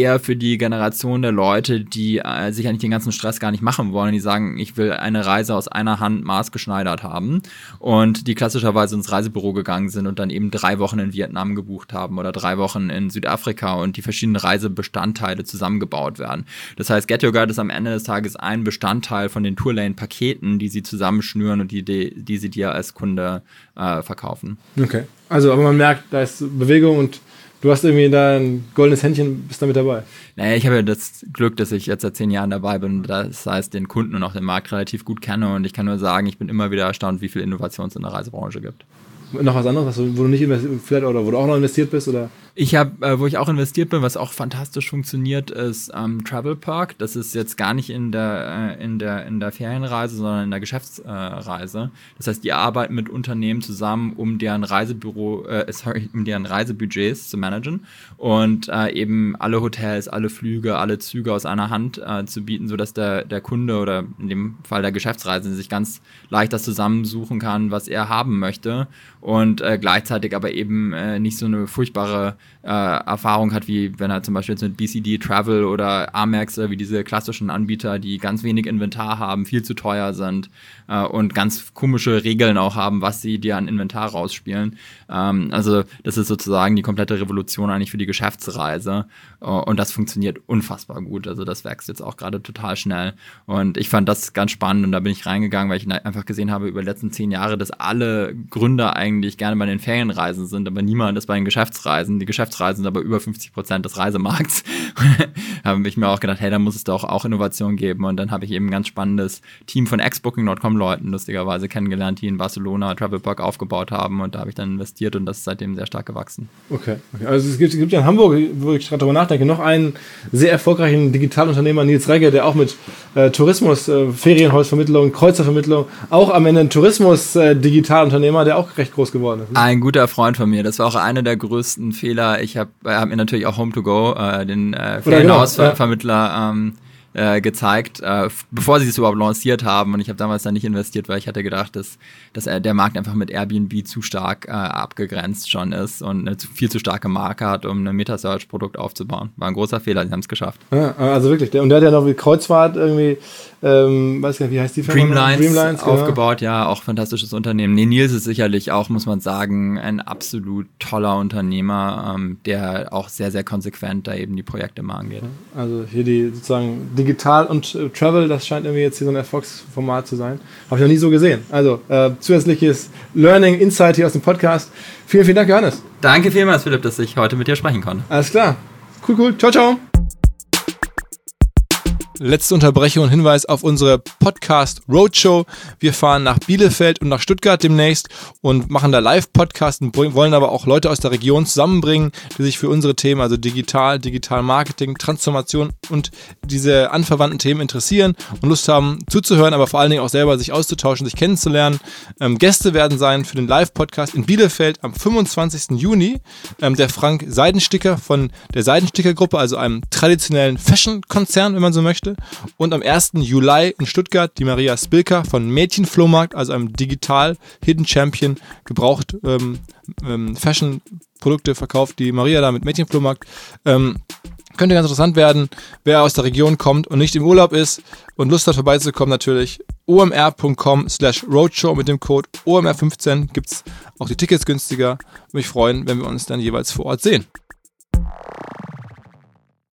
eher für die Generation der Leute, die äh, sich eigentlich den ganzen Stress gar nicht machen wollen. Die sagen, ich will eine Reise aus einer Hand maßgeschneidert haben und die klassischerweise ins Reisebüro gegangen sind und dann eben drei Wochen in Vietnam gebucht haben oder drei Wochen in Südafrika und die verschiedenen Reisebestandteile zusammengebaut werden. Das heißt, Get Your Guide ist am Ende des Tages ein Bestandteil von den Tourlane-Paketen, die sie zusammenschnüren und die, die, die sie dir als Kunde äh, verkaufen. Okay, also aber man merkt, da ist Bewegung und du hast irgendwie da ein goldenes Händchen, bist da mit dabei. Naja, ich habe ja das Glück, dass ich jetzt seit zehn Jahren dabei bin, das heißt, den Kunden und auch den Markt relativ gut kenne und ich kann nur sagen, ich bin immer wieder erstaunt, wie viel Innovation es in der Reisebranche gibt. Noch was anderes, wo du nicht investiert, vielleicht oder wo du auch noch investiert bist, oder? Ich habe, äh, wo ich auch investiert bin, was auch fantastisch funktioniert, ist ähm, Travel Park. Das ist jetzt gar nicht in der äh, in der in der Ferienreise, sondern in der Geschäftsreise. Äh, das heißt, die arbeiten mit Unternehmen zusammen, um deren Reisebüro, äh, sorry, um deren Reisebudgets zu managen und äh, eben alle Hotels, alle Flüge, alle Züge aus einer Hand äh, zu bieten, sodass der der Kunde oder in dem Fall der Geschäftsreisende sich ganz leicht das zusammensuchen kann, was er haben möchte und äh, gleichzeitig aber eben äh, nicht so eine furchtbare Äh, Erfahrung hat, wie wenn er zum Beispiel jetzt mit B C D Travel oder Amex, äh, wie diese klassischen Anbieter, die ganz wenig Inventar haben, viel zu teuer sind äh, und ganz komische Regeln auch haben, was sie dir an Inventar rausspielen. Ähm, also das ist sozusagen die komplette Revolution eigentlich für die Geschäftsreise äh, und das funktioniert unfassbar gut. Also das wächst jetzt auch gerade total schnell und ich fand das ganz spannend und da bin ich reingegangen, weil ich einfach gesehen habe über die letzten zehn Jahre, dass alle Gründer eigentlich gerne bei den Ferienreisen sind, aber niemand ist bei den Geschäftsreisen. Die Geschäftsreisen sind aber über fünfzig Prozent des Reisemarkts. Habe ich mir auch gedacht, hey, da muss es doch auch Innovation geben. Und dann habe ich eben ein ganz spannendes Team von ex booking Punkt com Leuten lustigerweise kennengelernt, die in Barcelona Travel Park aufgebaut haben. Und da habe ich dann investiert und das ist seitdem sehr stark gewachsen. Okay, okay. Also es gibt, es gibt ja in Hamburg, wo ich gerade darüber nachdenke, noch einen sehr erfolgreichen Digitalunternehmer, Nils Regge, der auch mit äh, Tourismus, äh, Ferienhausvermittlung, Kreuzervermittlung, auch am Ende ein Tourismus-Digitalunternehmer, äh, der auch recht groß geworden ist. Ne? Ein guter Freund von mir. Das war auch einer der größten Fehler. Ich habe hab mir natürlich auch Home to Go, äh, den äh, Ferienhausvermittler, genau, ja. ähm, äh, gezeigt, äh, f- bevor sie es überhaupt lanciert haben. Und ich habe damals dann nicht investiert, weil ich hatte gedacht, dass, dass äh, der Markt einfach mit Airbnb zu stark äh, abgegrenzt schon ist und eine zu, viel zu starke Marke hat, um ein Meta-Search-Produkt aufzubauen. War ein großer Fehler, sie haben es geschafft. Ja, also wirklich. Und der hat ja noch wie Kreuzfahrt irgendwie, ähm, weiß gar nicht, wie heißt die Firma? Dreamlines, Dreamlines genau. aufgebaut, ja, auch fantastisches Unternehmen. Nee, Nils ist sicherlich auch, muss man sagen, ein absolut toller Unternehmer, ähm, der auch sehr, sehr konsequent da eben die Projekte mal angeht. Also hier die sozusagen Digital und äh, Travel, das scheint irgendwie jetzt hier so ein Erfolgsformat zu sein. Habe ich noch nie so gesehen. Also äh, zusätzliches Learning, Insight hier aus dem Podcast. Vielen, vielen Dank, Johannes. Danke vielmals, Philipp, dass ich heute mit dir sprechen konnte. Alles klar. Cool, cool. Ciao, ciao. Letzte Unterbrechung und Hinweis auf unsere Podcast Roadshow. Wir fahren nach Bielefeld und nach Stuttgart demnächst und machen da Live-Podcast und wollen aber auch Leute aus der Region zusammenbringen, die sich für unsere Themen, also digital, digital Marketing, Transformation und diese anverwandten Themen interessieren und Lust haben zuzuhören, aber vor allen Dingen auch selber sich auszutauschen, sich kennenzulernen. Ähm, Gäste werden sein für den Live-Podcast in Bielefeld am fünfundzwanzigsten Juni. Ähm, der Frank Seidensticker von der Seidensticker-Gruppe, also einem traditionellen Fashion-Konzern, wenn man so möchte. Und am ersten Juli in Stuttgart die Maria Spilker von Mädchenflohmarkt, also einem digital Hidden Champion, gebraucht ähm, ähm, Fashion-Produkte verkauft, die Maria da mit Mädchenflohmarkt. Ähm, könnte ganz interessant werden, wer aus der Region kommt und nicht im Urlaub ist und Lust hat vorbeizukommen, natürlich omr.com slash roadshow mit dem Code O M R fünfzehn gibt es auch die Tickets günstiger. Würde mich freuen, wenn wir uns dann jeweils vor Ort sehen.